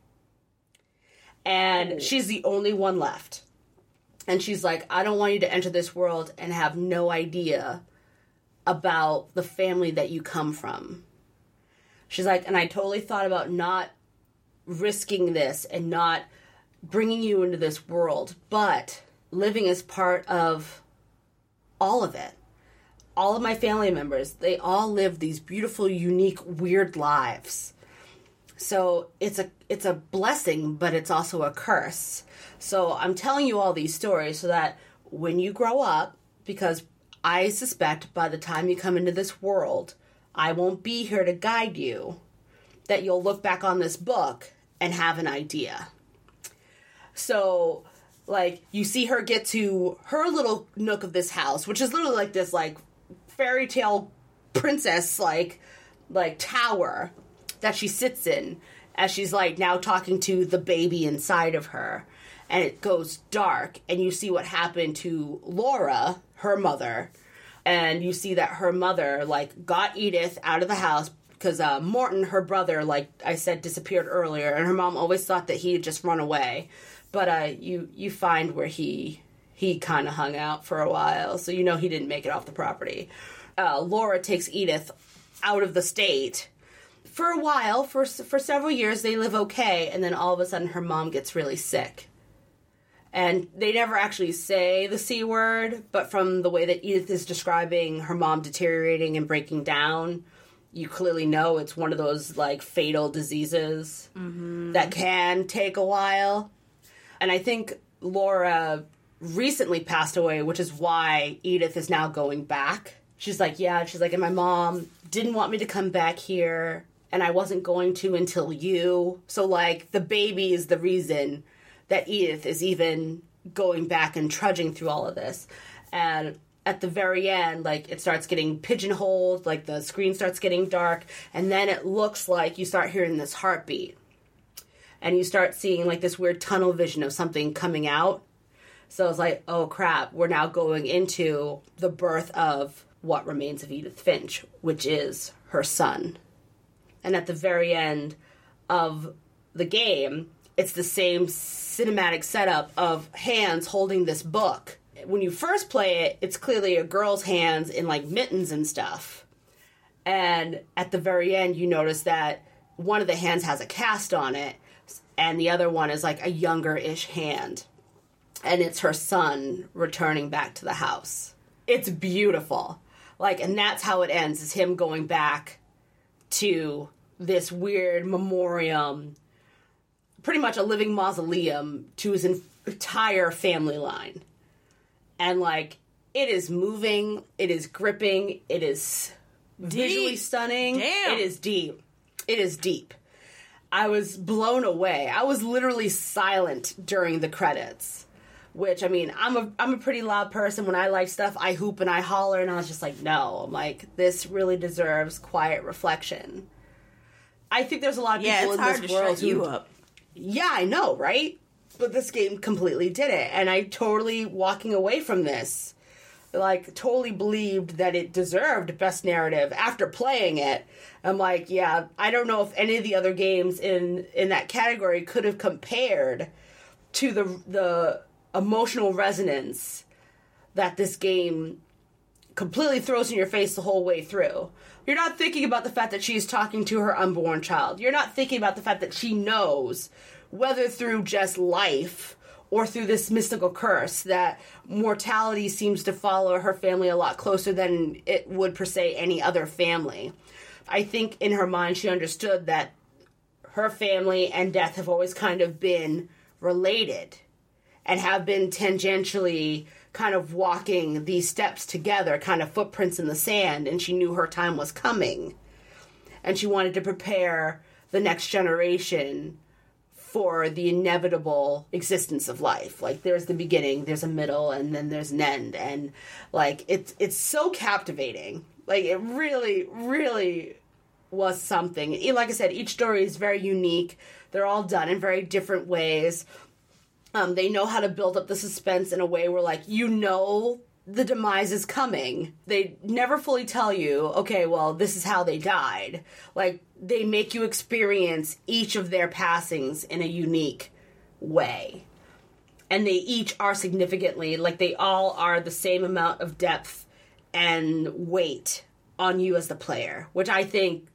And she's the only one left. And she's like, I don't want you to enter this world and have no idea about the family that you come from. She's like, and I totally thought about not risking this and not bringing you into this world, but living as part of all of it. All of my family members, they all live these beautiful, unique, weird lives. So it's a it's a blessing, but it's also a curse. So I'm telling you all these stories so that when you grow up, because I suspect by the time you come into this world, I won't be here to guide you, that you'll look back on this book and have an idea. So, like, you see her get to her little nook of this house, which is literally like this, like, fairy tale princess, like, like, tower that she sits in as she's, like, now talking to the baby inside of her. And it goes dark, and you see what happened to Laura, her mother, and you see that her mother, like, got Edith out of the house because uh, Morton, her brother, like I said, disappeared earlier, and her mom always thought that he had just run away. But uh, you you find where he he kind of hung out for a while, so you know he didn't make it off the property. Uh, Laura takes Edith out of the state. For a while, for for several years, they live okay, and then all of a sudden her mom gets really sick. And they never actually say the C word, but from the way that Edith is describing her mom deteriorating and breaking down, you clearly know it's one of those, like, fatal diseases mm-hmm. that can take a while. And I think Laura recently passed away, which is why Edith is now going back. She's like, yeah, she's like, and my mom didn't want me to come back here, and I wasn't going to until you. So, like, the baby is the reason that Edith is even going back and trudging through all of this. And at the very end, like, it starts getting pigeonholed, like, the screen starts getting dark, and then it looks like you start hearing this heartbeat. And you start seeing, like, this weird tunnel vision of something coming out. So it's like, oh, crap, we're now going into the birth of what remains of Edith Finch, which is her son. And at the very end of the game, it's the same cinematic setup of hands holding this book. When you first play it, it's clearly a girl's hands in, like, mittens and stuff. And at the very end, you notice that one of the hands has a cast on it, and the other one is, like, a younger-ish hand. And it's her son returning back to the house. It's beautiful. Like, and that's how it ends, is him going back to this weird memoriam, pretty much a living mausoleum to his entire family line. And, like, it is moving, it is gripping, it is deep. Visually stunning. Damn. It is deep. It is deep. I was blown away. I was literally silent during the credits. Which, I mean, I'm a I'm a pretty loud person. When I like stuff, I hoop and I holler, and I was just like, no. I'm like, this really deserves quiet reflection. I think there's a lot of yeah, people it's in hard this to world shut who... you up. Yeah, I know, right? But this game completely did it. And I totally, walking away from this, like, totally believed that it deserved Best Narrative after playing it. I'm like, yeah, I don't know if any of the other games in, in that category could have compared to the the emotional resonance that this game completely throws in your face the whole way through. You're not thinking about the fact that she's talking to her unborn child. You're not thinking about the fact that she knows, whether through just life or through this mystical curse, that mortality seems to follow her family a lot closer than it would, per se, any other family. I think in her mind she understood that her family and death have always kind of been related and have been tangentially kind of walking these steps together, kind of footprints in the sand, and she knew her time was coming. And she wanted to prepare the next generation for the inevitable existence of life. Like, there's the beginning, there's a middle, and then there's an end. And, like, it's it's so captivating. Like, it really, really was something. Like I said, each story is very unique. They're all done in very different ways. Um, they know how to build up the suspense in a way where, like, you know the demise is coming. They never fully tell you, okay, well, this is how they died. Like, they make you experience each of their passings in a unique way. And they each are significantly, like, they all are the same amount of depth and weight on you as the player, which I think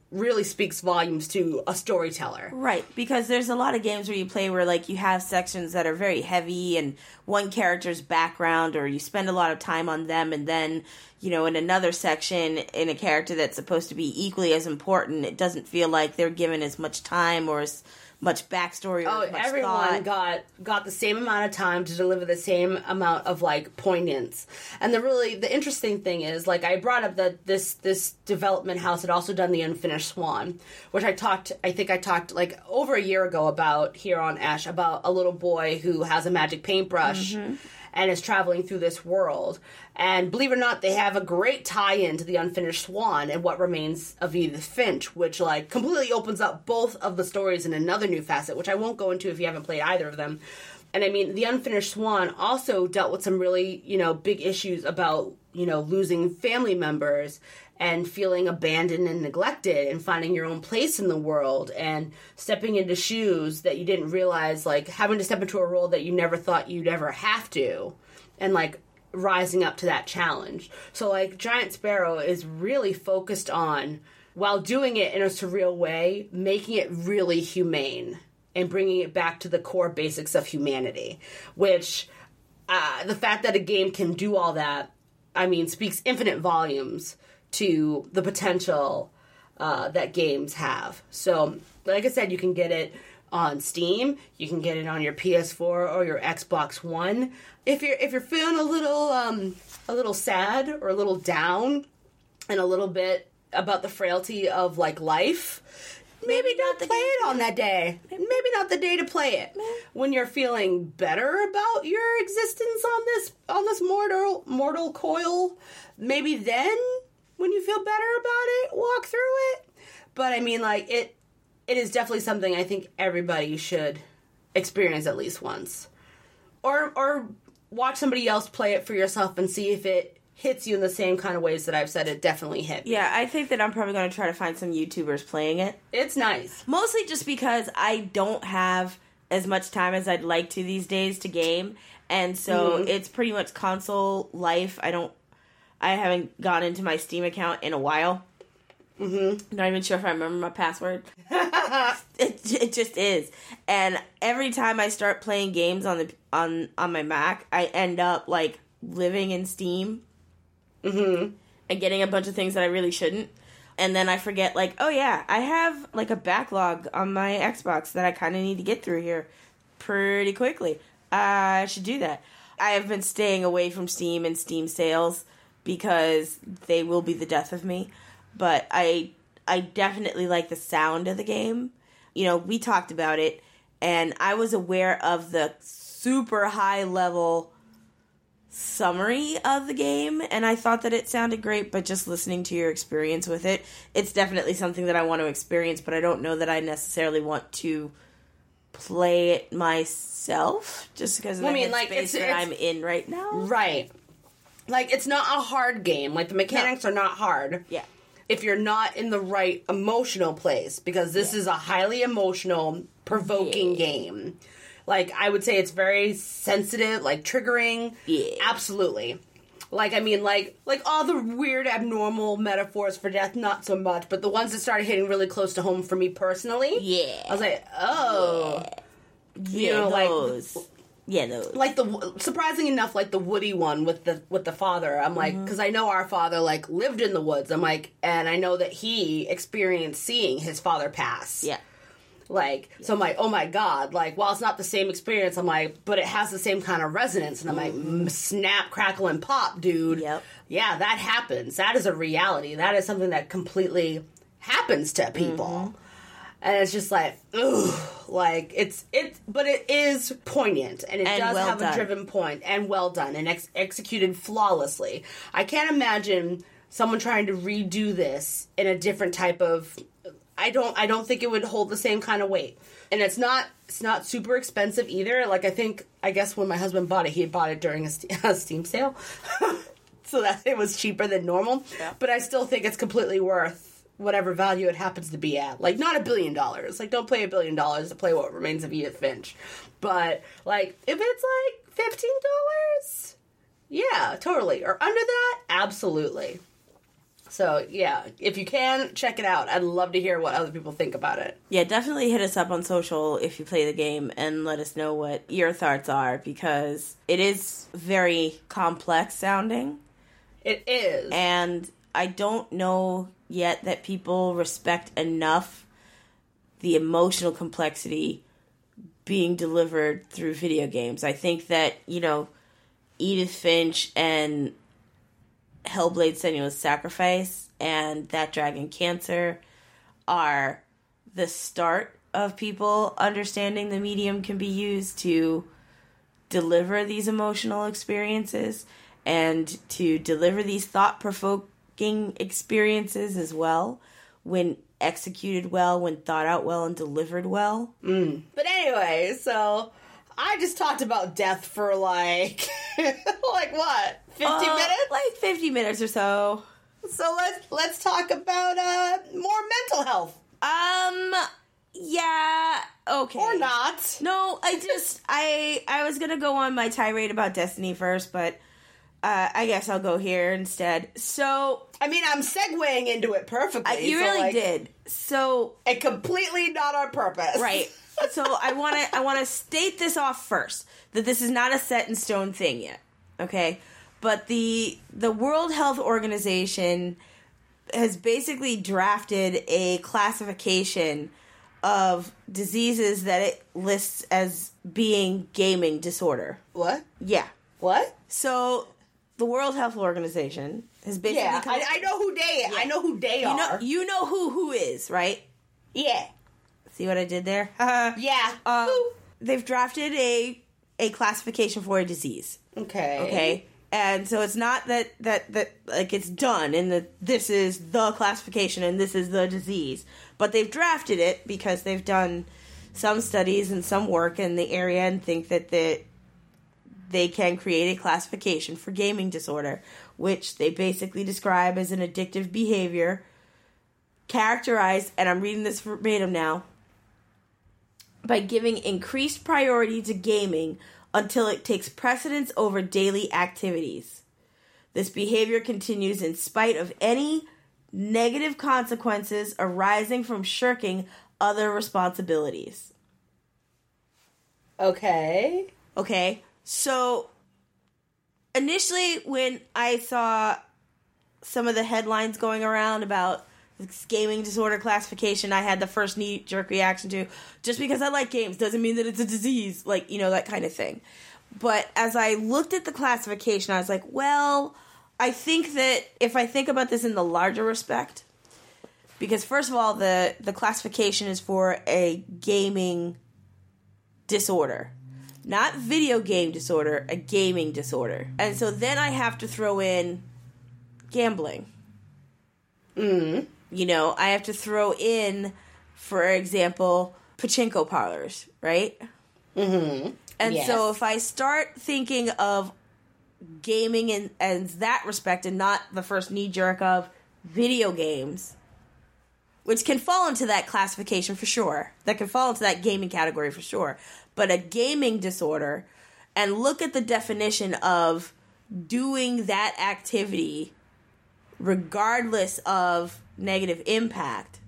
really speaks volumes to a storyteller. Right, because there's a lot of games where you play where, like, you have sections that are very heavy and one character's background, or you spend a lot of time on them, and then, you know, in another section, in a character that's supposed to be equally as important, it doesn't feel like they're given as much time or as much backstory or Oh, as much everyone thought. got got the same amount of time to deliver the same amount of like poignance. And the really the interesting thing is, like, I brought up that this this development house had also done the Unfinished Swan, which I talked I think I talked like over a year ago about here on Ash, about a little boy who has a magic paintbrush. Mm-hmm. And is traveling through this world. And believe it or not, they have a great tie-in to the Unfinished Swan and What Remains of Edith Finch, which, like, completely opens up both of the stories in another new facet, which I won't go into if you haven't played either of them. And, I mean, the Unfinished Swan also dealt with some really, you know, big issues about, you know, losing family members and feeling abandoned and neglected and finding your own place in the world and stepping into shoes that you didn't realize, like, having to step into a role that you never thought you'd ever have to, and, like, rising up to that challenge. So, like, Giant Sparrow is really focused on, while doing it in a surreal way, making it really humane and bringing it back to the core basics of humanity, which, uh, the fact that a game can do all that, I mean, speaks infinite volumes to the potential uh, that games have. So, like I said, you can get it on Steam. You can get it on your P S four or your Xbox One. If you're if you're feeling a little um, a little sad or a little down, and a little bit about the frailty of like life, maybe not play it on that day. Maybe not the day to play it. When you're feeling better about your existence on this on this mortal mortal coil, maybe then, when you feel better about it, walk through it. But I mean, like, it it is definitely something I think everybody should experience at least once. Or or watch somebody else play it for yourself and see if it hits you in the same kind of ways that I've said it definitely hit. Yeah, I think that I'm probably going to try to find some YouTubers playing it. It's nice. Mostly just because I don't have as much time as I'd like to these days to game. And so mm-hmm. it's pretty much console life. I don't I haven't gone into my Steam account in a while. Mm-hmm. Not even sure if I remember my password. it it just is. And every time I start playing games on the on on my Mac, I end up like living in Steam. Mm-hmm. And getting a bunch of things that I really shouldn't. And then I forget, like, oh yeah, I have like a backlog on my Xbox that I kind of need to get through here pretty quickly. I should do that. I have been staying away from Steam and Steam sales because they will be the death of me. But I I definitely like the sound of the game. You know, we talked about it, and I was aware of the super high level summary of the game, and I thought that it sounded great, but just listening to your experience with it, it's definitely something that I want to experience, but I don't know that I necessarily want to play it myself, just because of the I mean, like, headspace that I'm in right now. Right. Like, it's not a hard game. Like, the mechanics no. are not hard. Yeah. If you're not in the right emotional place, because this yeah. is a highly emotional, provoking yeah. game. Like, I would say it's very sensitive, like, triggering. Yeah. Absolutely. Like, I mean, like, like all the weird, abnormal metaphors for death, not so much. But the ones that started hitting really close to home for me personally. Yeah. I was like, oh. Yeah, you know, those. Like, yeah, those. Like, the, surprising enough, like, the Woody one with the with the father. I'm like, because mm-hmm. I know our father, like, lived in the woods. I'm like, and I know that he experienced seeing his father pass. Yeah. Like, yeah. so I'm like, oh my God, like, while it's not the same experience, I'm like, but it has the same kind of resonance. And I'm mm-hmm. like, snap, crackle, and pop, dude. Yep. Yeah, that happens. That is a reality. That is something that completely happens to people. Mm-hmm. And it's just like, ugh, like, it's, it's, but it is poignant, and it and does well have done. a driven point, and well done, and ex- executed flawlessly. I can't imagine someone trying to redo this in a different type of, I don't, I don't think it would hold the same kind of weight. And it's not, it's not super expensive either. Like, I think, I guess when my husband bought it, he had bought it during a, st- a Steam sale. So that it was cheaper than normal. Yeah. But I still think it's completely worth whatever value it happens to be at. Like, not a billion dollars. Like, don't play a billion dollars to play What Remains of Edith Finch. But, like, if it's, like, fifteen dollars, yeah, totally. Or under that, absolutely. So, yeah, if you can, check it out. I'd love to hear what other people think about it. Yeah, definitely hit us up on social if you play the game and let us know what your thoughts are, because it is very complex sounding. It is. And I don't know yet that people respect enough the emotional complexity being delivered through video games. I think that, you know, Edith Finch and Hellblade Senua's Sacrifice and That Dragon Cancer are the start of people understanding the medium can be used to deliver these emotional experiences and to deliver these thought-provoking experiences as well, when executed well, when thought out well, and delivered well. Mm. But anyway, so I just talked about death for like, like what, fifty uh, minutes? Like fifty minutes or so. So let's let's talk about uh more mental health. Um, yeah, okay. Or not. No, I just, I I was gonna go on my tirade about Destiny first, but uh, I guess I'll go here instead. So, I mean, I'm segueing into it perfectly. Uh, you so really like, did. So, and completely not on purpose. Right. So I want to I want to state this off first, that this is not a set in stone thing yet. Okay? But the the World Health Organization has basically drafted a classification of diseases that it lists as being gaming disorder. What? Yeah. What? So the World Health Organization has basically Yeah, come I, I know who they yeah. I know who they you are. Know, you know who who is, right? Yeah. See what I did there? Yeah. Um, they've drafted a a classification for a disease. Okay. Okay. And so it's not that, that, that like it's done and that this is the classification and this is the disease. But they've drafted it because they've done some studies and some work in the area and think that they, they can create a classification for gaming disorder, which they basically describe as an addictive behavior characterized, and I'm reading this verbatim now, by giving increased priority to gaming until it takes precedence over daily activities. This behavior continues in spite of any negative consequences arising from shirking other responsibilities. Okay. Okay, so initially when I saw some of the headlines going around about this gaming disorder classification, I had the first knee-jerk reaction to, just because I like games doesn't mean that it's a disease, like, you know, that kind of thing. But as I looked at the classification, I was like, well, I think that if I think about this in the larger respect, because first of all, the, the classification is for a gaming disorder. Not video game disorder, a gaming disorder. And so then I have to throw in gambling. Mm. You know, I have to throw in, for example, pachinko parlors, right? Mm-hmm. And yes. so if I start thinking of gaming in as that respect and not the first knee-jerk of video games, which can fall into that classification for sure, that can fall into that gaming category for sure, but a gaming disorder, and look at the definition of doing that activity regardless of negative impact,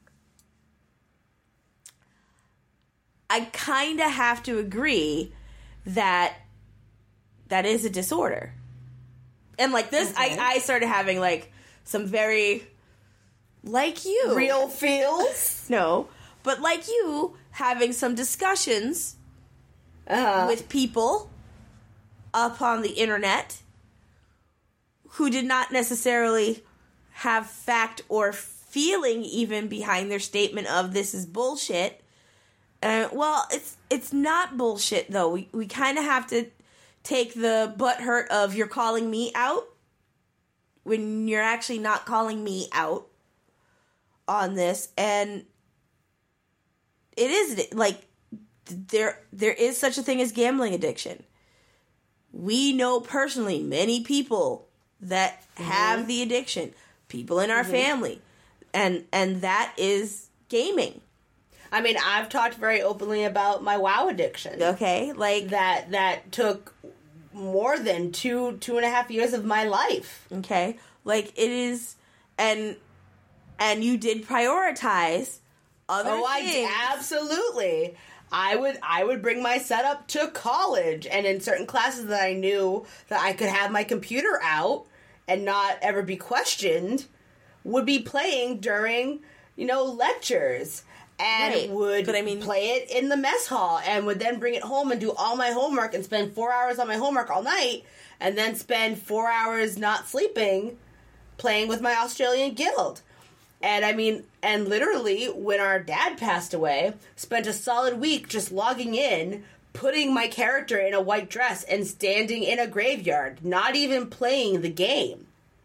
I kind of have to agree that that is a disorder. And like this, okay. I, I started having like some very, like you. Real feels? No, but like you, having some discussions uh-huh. with people up on the internet who did not necessarily have fact or feeling even behind their statement of this is bullshit. Uh, well, it's it's not bullshit, though. We, we kind of have to take the butthurt of you're calling me out when you're actually not calling me out on this. And it is, like, there there is such a thing as gambling addiction. We know personally many people that mm-hmm. have the addiction. People in our mm-hmm. family. And and that is gaming. I mean, I've talked very openly about my WoW addiction. Okay, like that that took more than two two and a half years of my life. Okay, like it is, and and you did prioritize other oh, things. I absolutely. I would I would bring my setup to college, and in certain classes that I knew that I could have my computer out and not ever be questioned, would be playing during, you know, lectures. And right. would but I mean, play it in the mess hall, and would then bring it home and do all my homework and spend four hours on my homework all night, and then spend four hours not sleeping playing with my Australian guild. And I mean, and literally, when our dad passed away, spent a solid week just logging in, putting my character in a white dress, and standing in a graveyard, not even playing the game,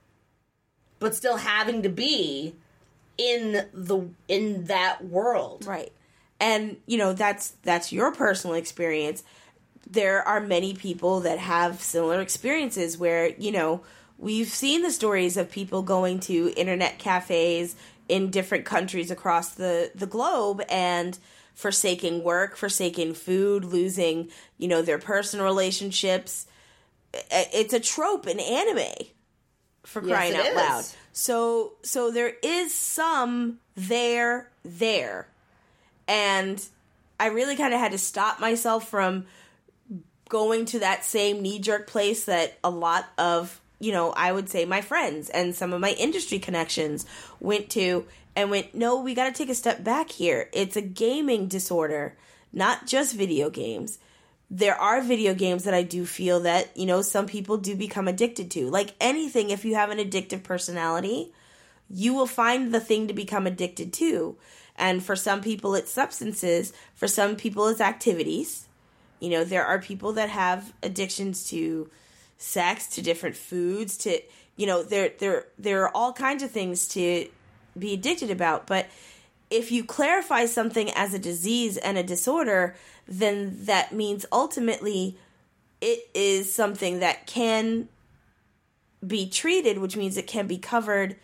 but still having to be in the in that world. Right. And, you know, that's that's your personal experience. There are many people that have similar experiences where, you know, we've seen the stories of people going to internet cafes in different countries across the, the globe and forsaking work, forsaking food, losing, you know, their personal relationships. It's a trope in anime, for crying yes, out is. loud. So so there is some there there. And I really kind of had to stop myself from going to that same knee-jerk place that a lot of, you know, I would say my friends and some of my industry connections went to and went, no, we got to take a step back here. It's a gaming disorder, not just video games. There are video games that I do feel that, you know, some people do become addicted to. Like anything, if you have an addictive personality, you will find the thing to become addicted to. And for some people, it's substances. For some people, it's activities. You know, there are people that have addictions to sex, to different foods, to, you know, there there there are all kinds of things to be addicted about. But if you clarify something as a disease and a disorder, then that means ultimately it is something that can be treated, which means it can be covered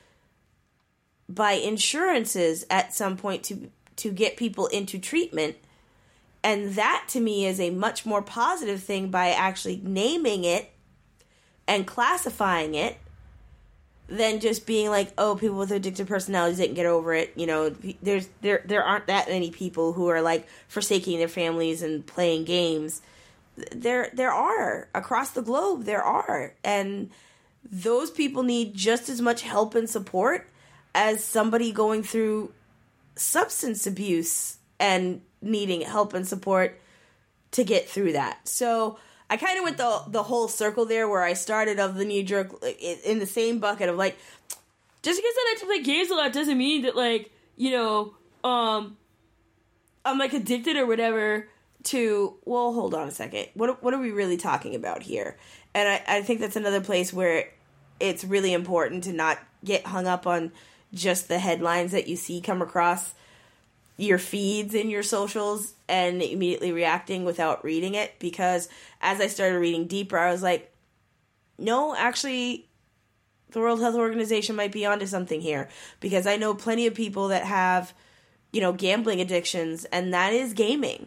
by insurances at some point to to get people into treatment. And that to me is a much more positive thing by actually naming it and classifying it than just being like, oh, people with addictive personalities didn't get over it. You know, there's there there aren't that many people who are like forsaking their families and playing games. There there are across the globe. There are, and those people need just as much help and support as somebody going through substance abuse and needing help and support to get through that. So I kind of went the the whole circle there where I started of the knee jerk in the same bucket of like, just because I like to play games a lot doesn't mean that, like, you know, um, I'm like addicted or whatever to, well, hold on a second. What what are we really talking about here? And I, I think that's another place where it's really important to not get hung up on just the headlines that you see come across your feeds in your socials and immediately reacting without reading it, because as I started reading deeper, I was like, no, actually, the World Health Organization might be onto something here, because I know plenty of people that have, you know, gambling addictions, and that is gaming.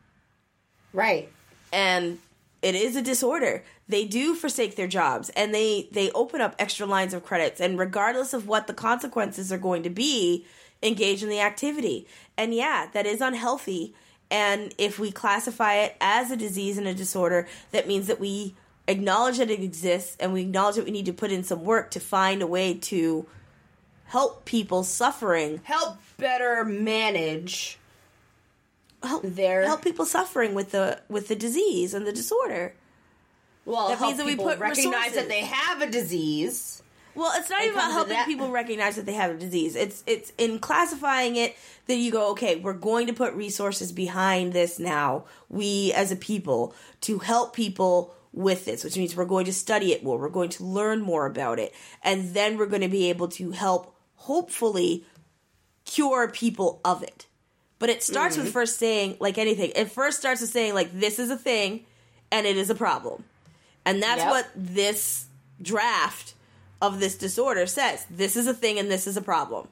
Right. And it is a disorder. They do forsake their jobs, and they, they open up extra lines of credits, and regardless of what the consequences are going to be, engage in the activity. And yeah, that is unhealthy. And if we classify it as a disease and a disorder, that means that we acknowledge that it exists, and we acknowledge that we need to put in some work to find a way to help people suffering. Help better manage help, their... Help people suffering with the with the disease and the disorder. Well, that help means that we people put recognize resources. that they have a disease. Well, it's not even about helping that. people recognize that they have a disease. It's it's in classifying it that you go, okay, we're going to put resources behind this now, we as a people, to help people with this, which means we're going to study it more, we're going to learn more about it, and then we're going to be able to help, hopefully, cure people of it. But it starts mm-hmm. with first saying, like anything, it first starts with saying, like, this is a thing, and it is a problem. And that's yep. what this draft of this disorder says. This is a thing and this is a problem.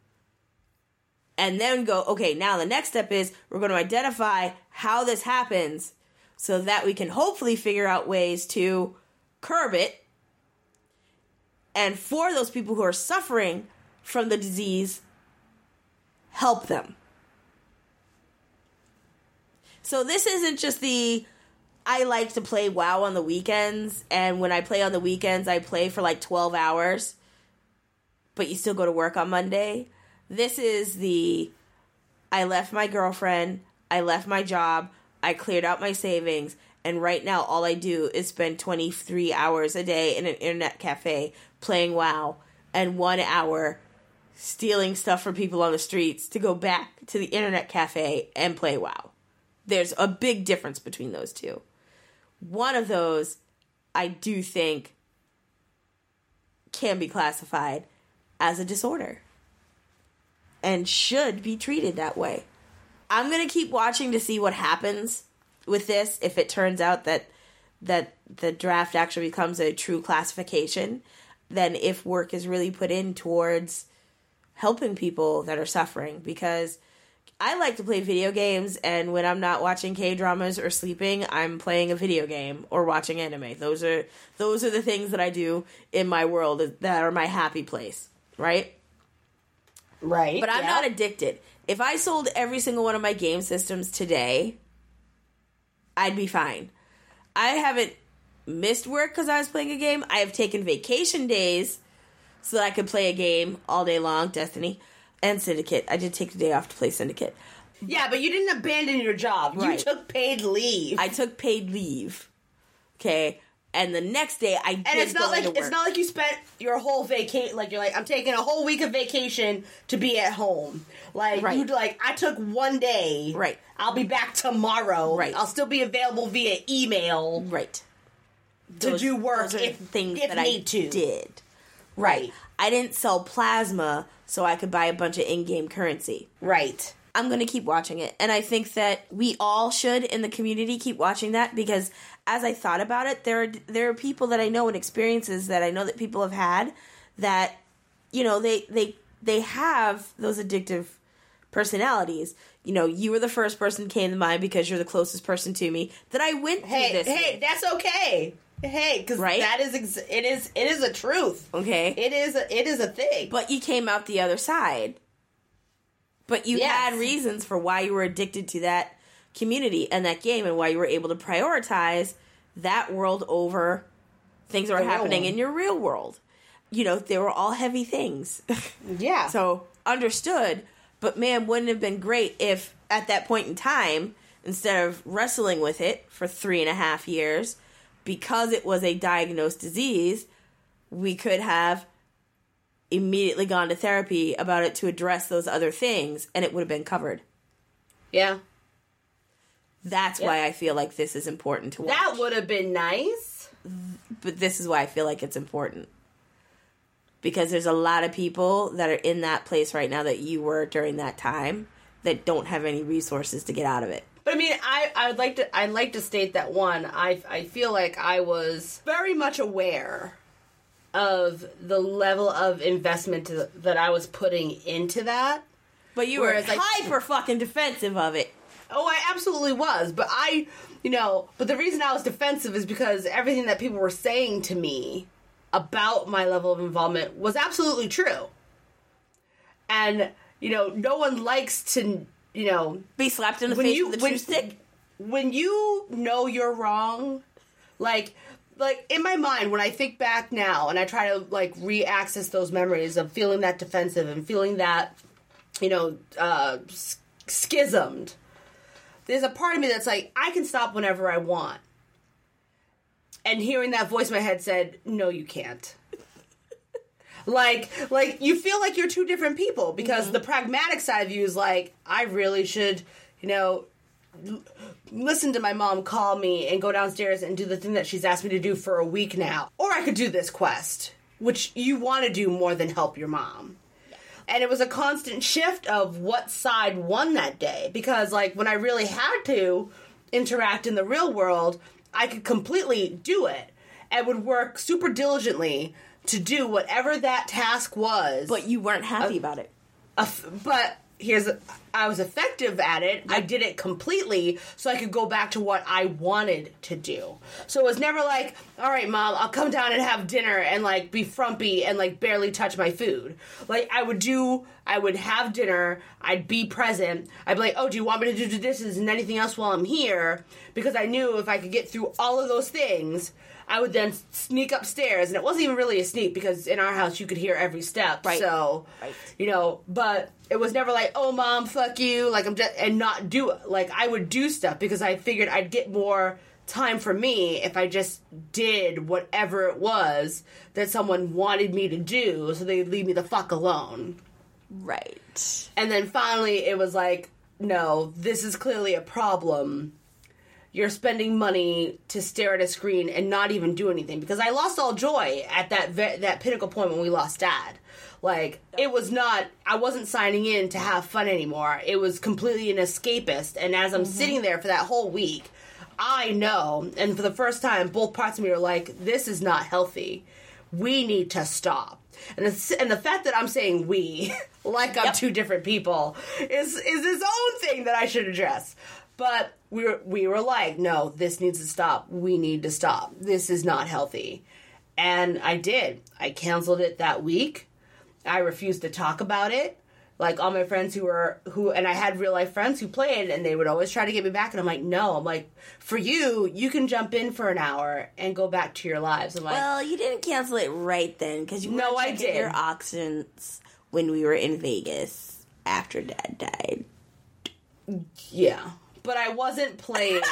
And then go, okay, now the next step is we're going to identify how this happens so that we can hopefully figure out ways to curb it. And for those people who are suffering from the disease, help them. So this isn't just the, I like to play WoW on the weekends, and when I play on the weekends, I play for like twelve hours, but you still go to work on Monday. This is the, I left my girlfriend, I left my job, I cleared out my savings, and right now all I do is spend twenty-three hours a day in an internet cafe playing WoW, and one hour stealing stuff from people on the streets to go back to the internet cafe and play WoW. There's a big difference between those two. One of those, I do think, can be classified as a disorder and should be treated that way. I'm going to keep watching to see what happens with this if it turns out that that the draft actually becomes a true classification. Then if work is really put in towards helping people that are suffering, because I like to play video games, and when I'm not watching K-dramas or sleeping, I'm playing a video game or watching anime. Those are those are the things that I do in my world that are my happy place, right? Right. But I'm yeah. not addicted. If I sold every single one of my game systems today, I'd be fine. I haven't missed work because I was playing a game. I have taken vacation days so that I could play a game all day long, Destiny. And Syndicate. I did take the day off to play Syndicate. Yeah, but you didn't abandon your job. Right. You took paid leave. I took paid leave. Okay? And the next day, I did and it's not go like into work. it's not like you spent your whole vacation. Like you're like, I'm taking a whole week of vacation to be at home. Like Right. you like, I took one day. Right. I'll be back tomorrow. Right. I'll still be available via email. Right. To Those- do work those are if things if that need I to. did. Right. I didn't sell plasma so I could buy a bunch of in-game currency. Right. I'm going to keep watching it. And I think that we all should in the community keep watching that, because as I thought about it, there are, there are people that I know and experiences that I know that people have had that, you know, they, they, they have those addictive personalities. You know, you were the first person came to mind because you're the closest person to me that I went through Hey, this hey, with. that's okay. Hey, because Right? that is ex- it is it is a truth. Okay. It is a, it is a thing. But you came out the other side. But you Yes. had reasons for why you were addicted to that community and that game, and why you were able to prioritize that world over things that were The real happening one. in your real world. You know, they were all heavy things. yeah. So, understood. But man, wouldn't it have been great if at that point in time, instead of wrestling with it for three and a half years, because it was a diagnosed disease, we could have immediately gone to therapy about it to address those other things, and it would have been covered. yeah. That's Yeah. why I feel like this is important to watch. That would have been nice. But this is why I feel like it's important. Because there's a lot of people that are in that place right now that you were during that time that don't have any resources to get out of it. But I mean, I I would like to I'd like to state that one, I I feel like I was very much aware of the level of investment to, that I was putting into that. But you Whereas were I- hyper fucking defensive of it. Oh, I absolutely was. But I, you know, but the reason I was defensive is because everything that people were saying to me about my level of involvement was absolutely true. And, you know, no one likes to, you know, Be slapped in the when face you with a when, true stick. when you know you're wrong, like like in my mind when I think back now and I try to like re-access those memories of feeling that defensive and feeling that, you know, uh, s- schismed. There's a part of me that's like, I can stop whenever I want. And hearing that voice in my head said, no, you can't. like, like you feel like you're two different people because Mm-hmm. the pragmatic side of you is like, I really should, you know, l- listen to my mom call me and go downstairs and do the thing that she's asked me to do for a week now. Or I could do this quest, which you want to do more than help your mom. And it was a constant shift of what side won that day. Because, like, when I really had to interact in the real world, I could completely do it and would work super diligently to do whatever that task was. But you weren't happy Uh, about it. A f- but here's I was effective at it. I did it completely so I could go back to what I wanted to do. So it was never like, all right, Mom, I'll come down and have dinner and, like, be frumpy and, like, barely touch my food. Like, I would do, I would have dinner, I'd be present, I'd be like, oh, do you want me to do the dishes and anything else while I'm here? Because I knew if I could get through all of those things, I would then sneak upstairs, and it wasn't even really a sneak because in our house you could hear every step. Right. So, right. you know, but it was never like, oh, Mom, fuck you, like I'm just, and not do it. Like, I would do stuff because I figured I'd get more time for me if I just did whatever it was that someone wanted me to do, so they'd leave me the fuck alone. Right. And then finally it was like, no, this is clearly a problem. You're spending money to stare at a screen and not even do anything. Because I lost all joy at that ve- that pinnacle point when we lost Dad. Like, it was not, I wasn't signing in to have fun anymore. It was completely an escapist. And as I'm mm-hmm. sitting there for that whole week, I know, and for the first time, both parts of me are like, this is not healthy. We need to stop. And the, and the fact that I'm saying we, like I'm yep. two different people, is, is its own thing that I should address. But we were, we were like, no, this needs to stop. We need to stop. This is not healthy. And I did. I canceled it that week. I refused to talk about it. Like, all my friends who were, who, and I had real life friends who played, and they would always try to get me back. And I'm like, no. I'm like, for you, you can jump in for an hour and go back to your lives. I'm like, well, you didn't cancel it right then, because you were no, checking I did. your auctions when we were in Vegas after Dad died. Yeah. But I wasn't playing.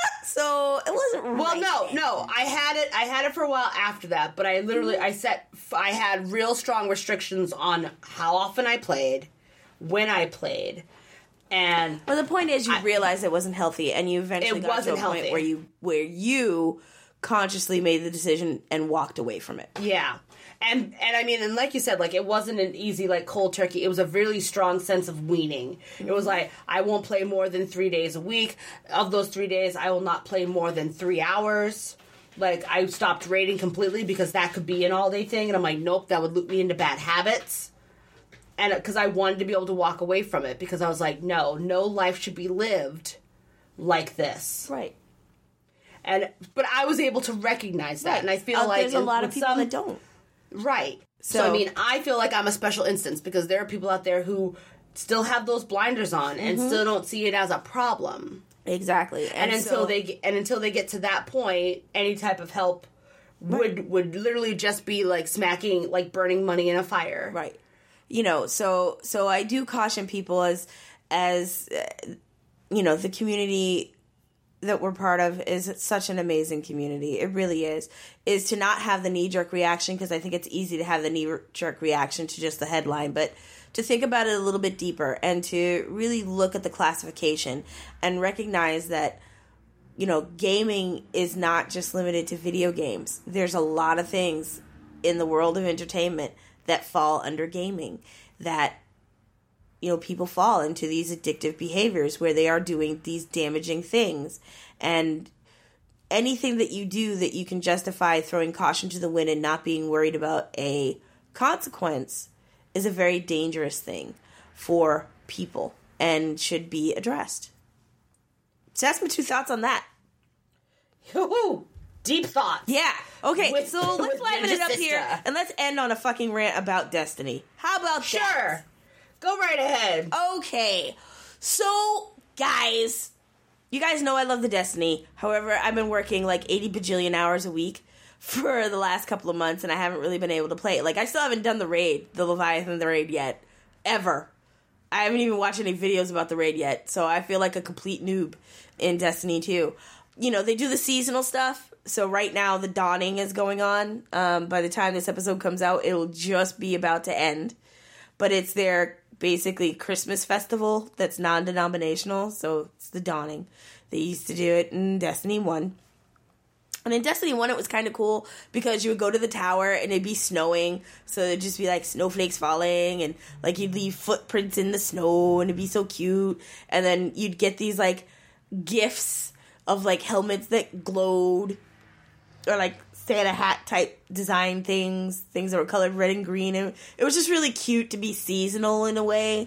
So it wasn't well right no then. no I had it I had it for a while after that, but I literally I set I had real strong restrictions on how often I played, when I played, and but the point is you I, realized it wasn't healthy, and you eventually it got wasn't to a point healthy. where you where you consciously made the decision and walked away from it. Yeah. And and I mean, and like you said, like, it wasn't an easy, like, cold turkey. It was a really strong sense of weaning. Mm-hmm. It was like, I won't play more than three days a week. Of those three days, I will not play more than three hours. Like, I stopped raiding completely because that could be an all-day thing. And I'm like, nope, that would loop me into bad habits. And because I wanted to be able to walk away from it, because I was like, no, no life should be lived like this. Right. And but I was able to recognize that, right. And I feel uh, like there's a lot of people some, that don't. Right. So, so, I mean, I feel like I'm a special instance because there are people out there who still have those blinders on mm-hmm. and still don't see it as a problem. Exactly. And, and until so, they get, and until they get to that point, any type of help would right. would literally just be like smacking, like burning money in a fire. Right. You know, so so I do caution people as as uh, you know, the community that we're part of is such an amazing community. It really is. Is to not have the knee-jerk reaction, because I think it's easy to have the knee-jerk reaction to just the headline, but to think about it a little bit deeper and to really look at the classification and recognize that, you know, gaming is not just limited to video games. There's a lot of things in the world of entertainment that fall under gaming, that, you know, people fall into these addictive behaviors where they are doing these damaging things. And anything that you do that you can justify throwing caution to the wind and not being worried about a consequence is a very dangerous thing for people and should be addressed. So that's my two thoughts on that. Yoo-hoo! Deep thoughts. Yeah. Okay, with, so let's liven it up sister. here and let's end on a fucking rant about Destiny. How about sure. that? Sure. Go right ahead. Okay. So, guys, you guys know I love the Destiny. However, I've been working like eighty bajillion hours a week for the last couple of months, and I haven't really been able to play it. Like, I still haven't done the raid, the Leviathan the raid yet. Ever. I haven't even watched any videos about the raid yet, so I feel like a complete noob in Destiny two. You know, they do the seasonal stuff, so right now the Dawning is going on. Um, by the time this episode comes out, it'll just be about to end. But it's their basically Christmas festival that's non-denominational, so it's the Dawning. They used to do it in Destiny one. And in Destiny one, it was kind of cool because you would go to the tower and it'd be snowing, so it'd just be like snowflakes falling, and like you'd leave footprints in the snow, and it'd be so cute. And then you'd get these like gifts of like helmets that glowed, or like Santa hat type design things, things that were colored red and green. And it was just really cute to be seasonal in a way.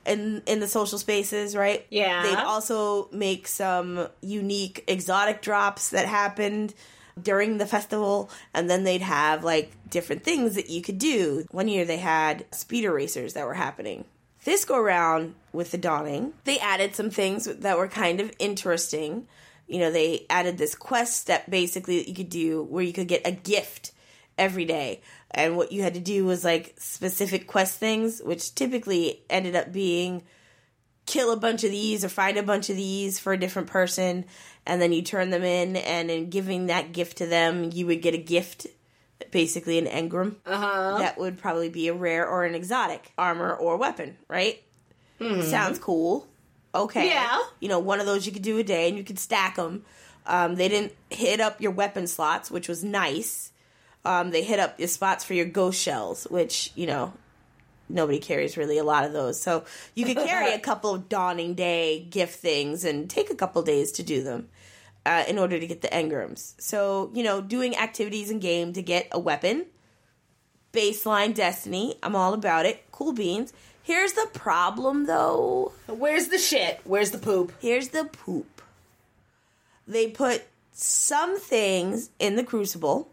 in in the social spaces, right? Yeah. They'd also make some unique exotic drops that happened during the festival, and then they'd have like different things that you could do. One year they had speeder racers that were happening. This go around with the Dawning, they added some things that were kind of interesting. You know, they added this quest that basically that you could do where you could get a gift every day. And what you had to do was like specific quest things, which typically ended up being kill a bunch of these or find a bunch of these for a different person. And then you turn them in, and in giving that gift to them, you would get a gift, basically an engram. Uh-huh. That would probably be a rare or an exotic armor or weapon, right? Mm-hmm. Sounds cool. Okay. Yeah. You know, one of those you could do a day, and you could stack them. Um, they didn't hit up your weapon slots, which was nice. Um, they hit up your spots for your ghost shells, which, you know, nobody carries really a lot of those. So you could carry a couple of Dawning Day gift things and take a couple days to do them uh, in order to get the engrams. So, you know, doing activities in game to get a weapon. Baseline Destiny. I'm all about it. Cool beans. Here's the problem, though. Where's the shit? Where's the poop? Here's the poop. They put some things in the Crucible.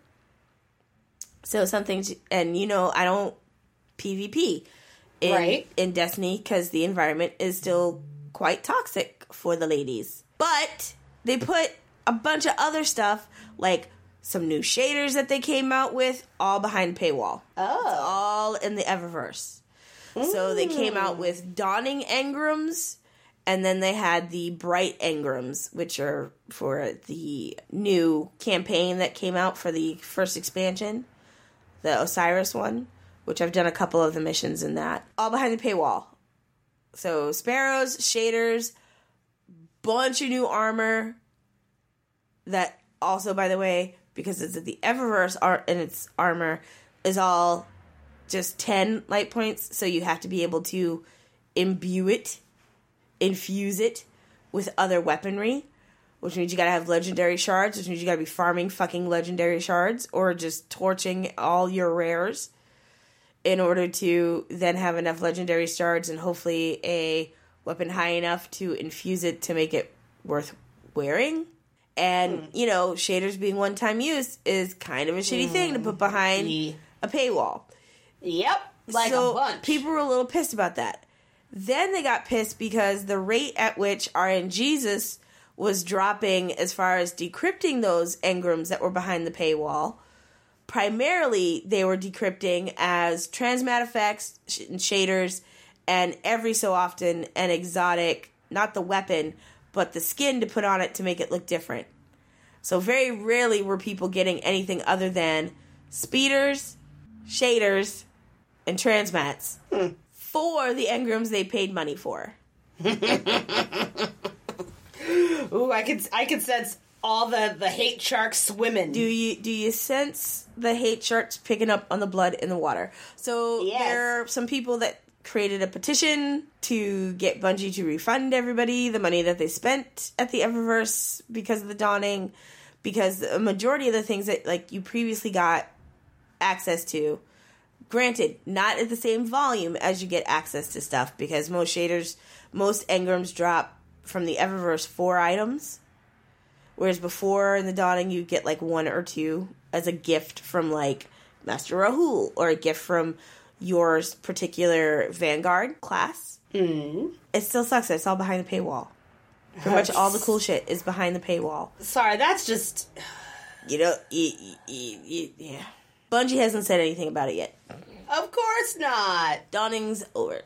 So some things, and you know, I don't PvP in, right. in Destiny because the environment is still quite toxic for the ladies. But they put a bunch of other stuff, like some new shaders that they came out with, all behind paywall. Oh. It's all in the Eververse. Mm. So they came out with Dawning engrams, and then they had the Bright engrams, which are for the new campaign that came out for the first expansion, the Osiris one, which I've done a couple of the missions in that. All behind the paywall. So sparrows, shaders, bunch of new armor. That also, by the way, because it's the Eververse art and its armor is all just ten light points, so you have to be able to imbue it, infuse it with other weaponry, which means you gotta have legendary shards, which means you gotta be farming fucking legendary shards, or just torching all your rares in order to then have enough legendary shards and hopefully a weapon high enough to infuse it to make it worth wearing. And, mm. you know, shaders being one-time use is kind of a shitty mm. thing to put behind yeah. a paywall. Yep, like so a bunch. People were a little pissed about that. Then they got pissed because the rate at which R N Jesus was dropping as far as decrypting those engrams that were behind the paywall, primarily they were decrypting as transmat effects and shaders, and every so often an exotic, not the weapon, but the skin to put on it to make it look different. So very rarely were people getting anything other than speeders, shaders, and transmats hmm. for the engrams they paid money for. Ooh, I could I could sense all the, the hate sharks swimming. Do you do you sense the hate sharks picking up on the blood in the water? So yes. There are some people that created a petition to get Bungie to refund everybody the money that they spent at the Eververse because of the Dawning, because a majority of the things that like you previously got access to, granted, not at the same volume as you get access to stuff, because most shaders, most engrams drop from the Eververse four items, whereas before in the Dawning you get like one or two as a gift from like Master Rahul or a gift from your particular Vanguard class. Mm. It still sucks that it's all behind the paywall. Pretty much all the cool shit is behind the paywall. Sorry, that's just... You know, you, you, you, yeah. Bungie hasn't said anything about it yet. Of course not. Dawning's over.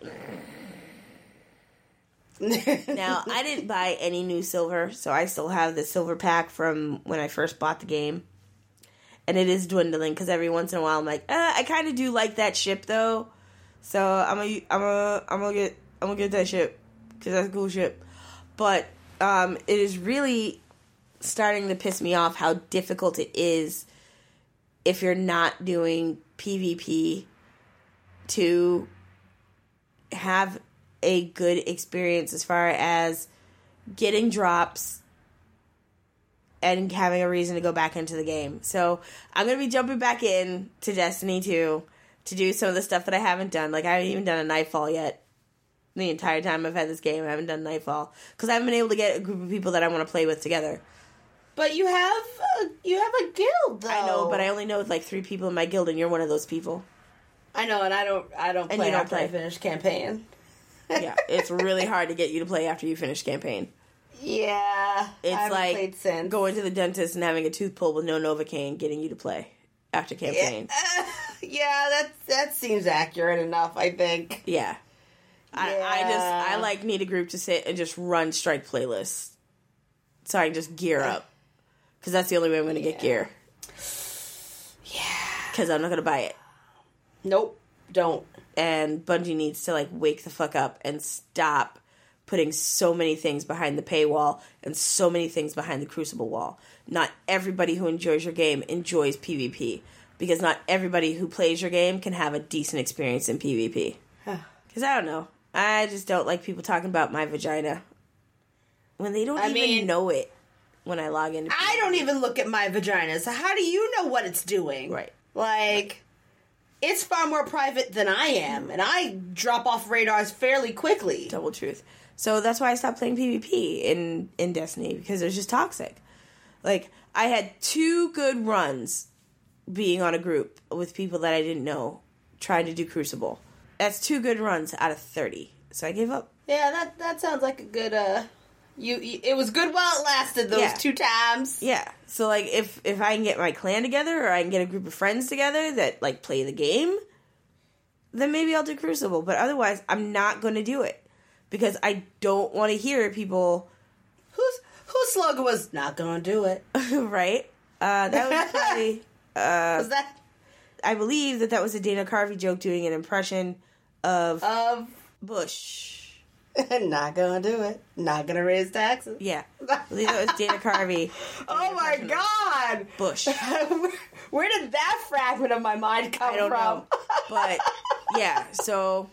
Now, I didn't buy any new silver, so I still have the silver pack from when I first bought the game. And it is dwindling, because every once in a while I'm like, eh, I kind of do like that ship, though. So I'm gonna, I'm gonna, I'm gonna get, I'm gonna get that ship, because that's a cool ship. But um, it is really starting to piss me off how difficult it is if you're not doing PvP to have a good experience as far as getting drops and having a reason to go back into the game. So I'm going to be jumping back in to Destiny two to do some of the stuff that I haven't done. Like, I haven't even done a Nightfall yet. the entire time I've had this game. I haven't done Nightfall because I haven't been able to get a group of people that I want to play with together. But you have a, you have a guild, though. I know, but I only know like three people in my guild, and you're one of those people. I know, and I don't I don't And play you don't after play. I finish campaign. Yeah, it's really hard to get you to play after you finish campaign. Yeah, It's I haven't like played since. going to the dentist and having a tooth pulled with no Novocaine, getting you to play after campaign. Yeah, uh, yeah, that that seems accurate enough. I think. Yeah. I, I Yeah. just, I like need a group to sit and just run strike playlists. So I can just gear up. Because that's the only way I'm going to get Yeah. gear. Yeah. Because I'm not going to buy it. Nope. Don't. And Bungie needs to, like, wake the fuck up and stop putting so many things behind the paywall and so many things behind the Crucible wall. Not everybody who enjoys your game enjoys PvP. Because not everybody who plays your game can have a decent experience in PvP. Because I don't know. I just don't like people talking about my vagina when they don't I even mean- know it when I log in. I don't even look at my vagina, so how do you know what it's doing? Right. Like, it's far more private than I am, and I drop off radars fairly quickly. Double truth. So that's why I stopped playing PvP in, in Destiny, because it was just toxic. Like, I had two good runs being on a group with people that I didn't know trying to do Crucible. That's two good runs out of thirty. So I gave up. Yeah, that that sounds like a good, uh... You, you it was good while it lasted, those Yeah. two times. Yeah. So, like, if, if I can get my clan together or I can get a group of friends together that, like, play the game, then maybe I'll do Crucible. But otherwise, I'm not going to do it. Because I don't want to hear people... Whose, whose slogan was, not gonna do it? right? Uh, that was probably... Uh, Was that I believe that that was a Dana Carvey joke doing an impression of of... Bush. not gonna do it. Not gonna raise taxes. Yeah. I believe that was Dana Carvey. Oh my god! Bush. Where did that fragment of my mind come I don't from? know. But, yeah, so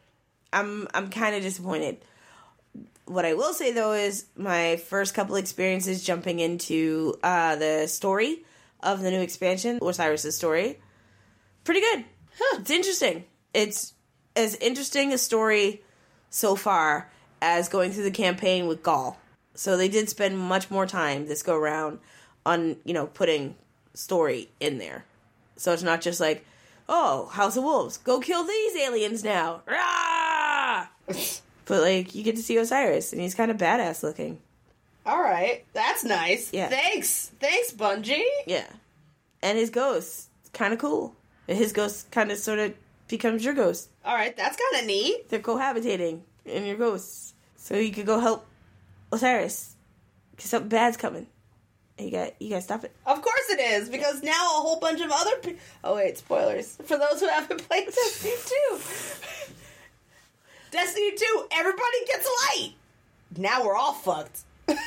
I'm I'm kind of disappointed. What I will say, though, is my first couple experiences jumping into uh, the story of the new expansion, Osiris' story, pretty good. Huh. It's interesting. It's as interesting a story so far as going through the campaign with Gaul. So they did spend much more time this go around on, you know, putting story in there. So it's not just like, oh, House of Wolves, go kill these aliens now. Rah! But, like, you get to see Osiris, and he's kind of badass looking. All right, that's nice. Yeah. Thanks, thanks, Bungie. Yeah. And his ghost, kind of cool. And his ghost kind of sort of becomes your ghost. All right, that's kind of neat. They're cohabitating in your ghosts. So you could go help Osiris. Because something bad's coming. And you got you got to stop it. Of course it is, because now a whole bunch of other people... Oh, wait, spoilers. For those who haven't played Destiny two. Destiny two, everybody gets light. Now we're all fucked.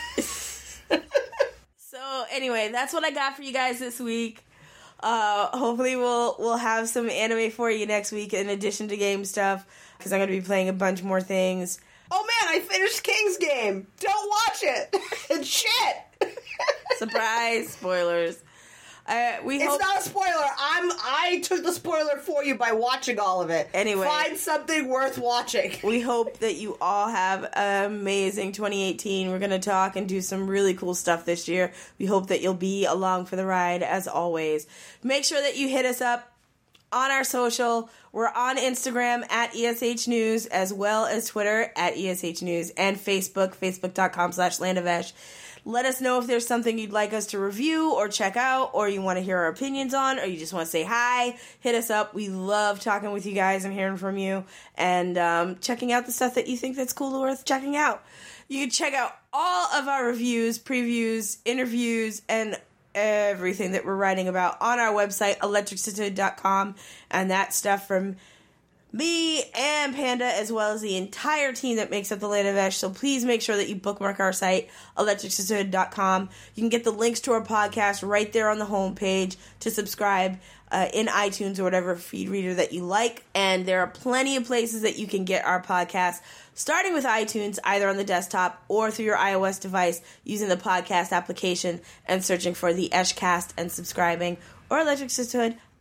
So anyway, that's what I got for you guys this week. Uh, hopefully we'll we'll have some anime for you next week in addition to game stuff. Because I'm going to be playing a bunch more things. Oh man, I finished King's Game. Don't watch it. It's shit. Surprise! Spoilers. Uh, we It's hope... not a spoiler. I'm I took the spoiler for you by watching all of it. Anyway. Find something worth watching. We hope that you all have an amazing twenty eighteen. We're going to talk and do some really cool stuff this year. We hope that you'll be along for the ride, as always. Make sure that you hit us up on our social. We're on Instagram at E S H News, as well as Twitter at E S H News, and Facebook, facebook.com slash Landavesh. Let us know if there's something you'd like us to review or check out, or you want to hear our opinions on, or you just want to say hi. Hit us up. We love talking with you guys and hearing from you, and um, checking out the stuff that you think that's cool or worth checking out. You can check out all of our reviews, previews, interviews, and everything that we're writing about on our website, electric sisterhood dot com, and that stuff from me and Panda, as well as the entire team that makes up the Landavesh. So please make sure that you bookmark our site, electric sisterhood dot com. You can get the links to our podcast right there on the homepage to subscribe uh, in iTunes or whatever feed reader that you like. And there are plenty of places that you can get our podcast, starting with iTunes, either on the desktop or through your iOS device using the podcast application and searching for the Eshcast and subscribing, or Electric Sisterhood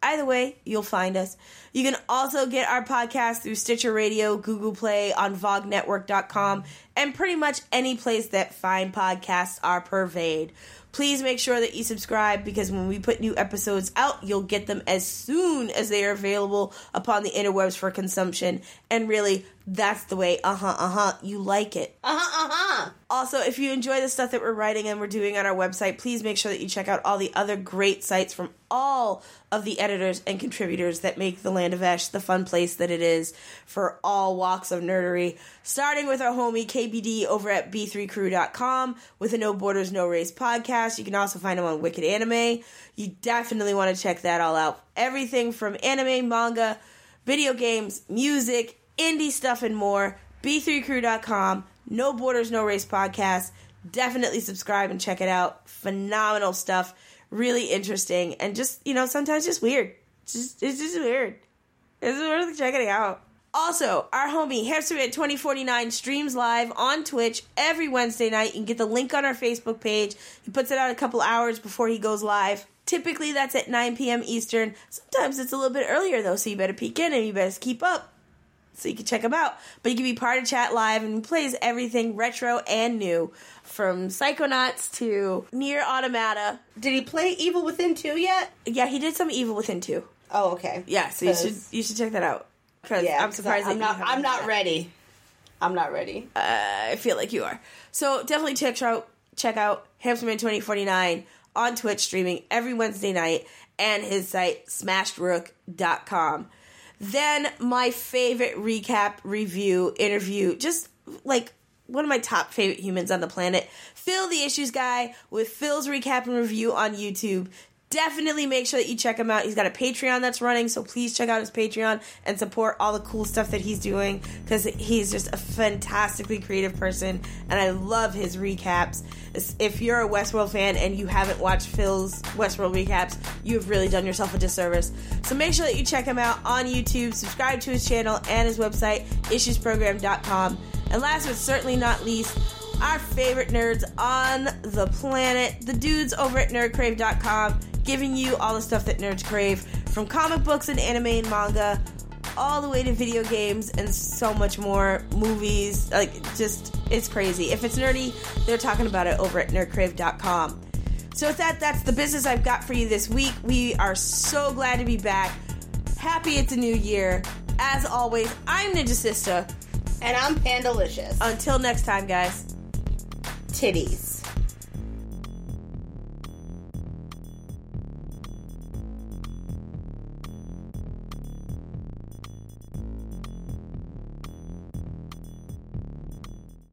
Either way, you'll find us. You can also get our podcast through Stitcher Radio, Google Play, on vog network dot com, and pretty much any place that fine podcasts are purveyed. Please make sure that you subscribe, because when we put new episodes out, you'll get them as soon as they are available upon the interwebs for consumption. And really, that's the way, uh-huh, uh-huh, you like it. Uh-huh, uh-huh. Also, if you enjoy the stuff that we're writing and we're doing on our website, please make sure that you check out all the other great sites from all of the editors and contributors that make the Land of Esh the fun place that it is for all walks of nerdery. Starting with our homie K B D over at b three crew dot com with a No Borders, No Race podcast. You can also find him on Wicked Anime. You definitely want to check that all out. Everything from anime, manga, video games, music, indie stuff, and more. b three crew dot com, No Borders, No Race podcast. Definitely subscribe and check it out. Phenomenal stuff. Really interesting. And just, you know, sometimes just weird. It's just, it's just weird. It's worth checking it out. Also, our homie Hamsterman twenty forty-nine streams live on Twitch every Wednesday night. You can get the link on our Facebook page. He puts it out a couple hours before he goes live. Typically, that's at nine p.m. Eastern. Sometimes it's a little bit earlier, though, so you better peek in and you better keep up so you can check him out. But you can be part of chat live, and he plays everything retro and new, from Psychonauts to Nier Automata. Did he play Evil Within two yet? Yeah, he did some Evil Within two. Oh, okay. Yeah, so you should you should check that out. Because yeah, I'm surprised I'm that not. you I'm not that. ready. I'm not ready. Uh, I feel like you are. So definitely check out check out Hamsterman twenty forty-nine on Twitch, streaming every Wednesday night, and his site smashed rook dot com. Then my favorite recap, review, interview, just like one of my top favorite humans on the planet, Phil the Issues Guy, with Phil's recap and review on YouTube. Definitely make sure that you check him out. He's got a Patreon that's running, so please check out his Patreon and support all the cool stuff that he's doing, because he's just a fantastically creative person, and I love his recaps. If you're a Westworld fan and you haven't watched Phil's Westworld recaps, you've really done yourself a disservice. So make sure that you check him out on YouTube, subscribe to his channel and his website, issues program dot com. And last but certainly not least, our favorite nerds on the planet, the dudes over at nerd crave dot com, giving you all the stuff that nerds crave, from comic books and anime and manga, all the way to video games and so much more, movies, like, just, it's crazy. If it's nerdy, they're talking about it over at nerd crave dot com. So with that, that's the business I've got for you this week. We are so glad to be back. Happy it's a new year. As always, I'm Ninja Sista. And I'm Pandalicious. Until next time, guys. Titties.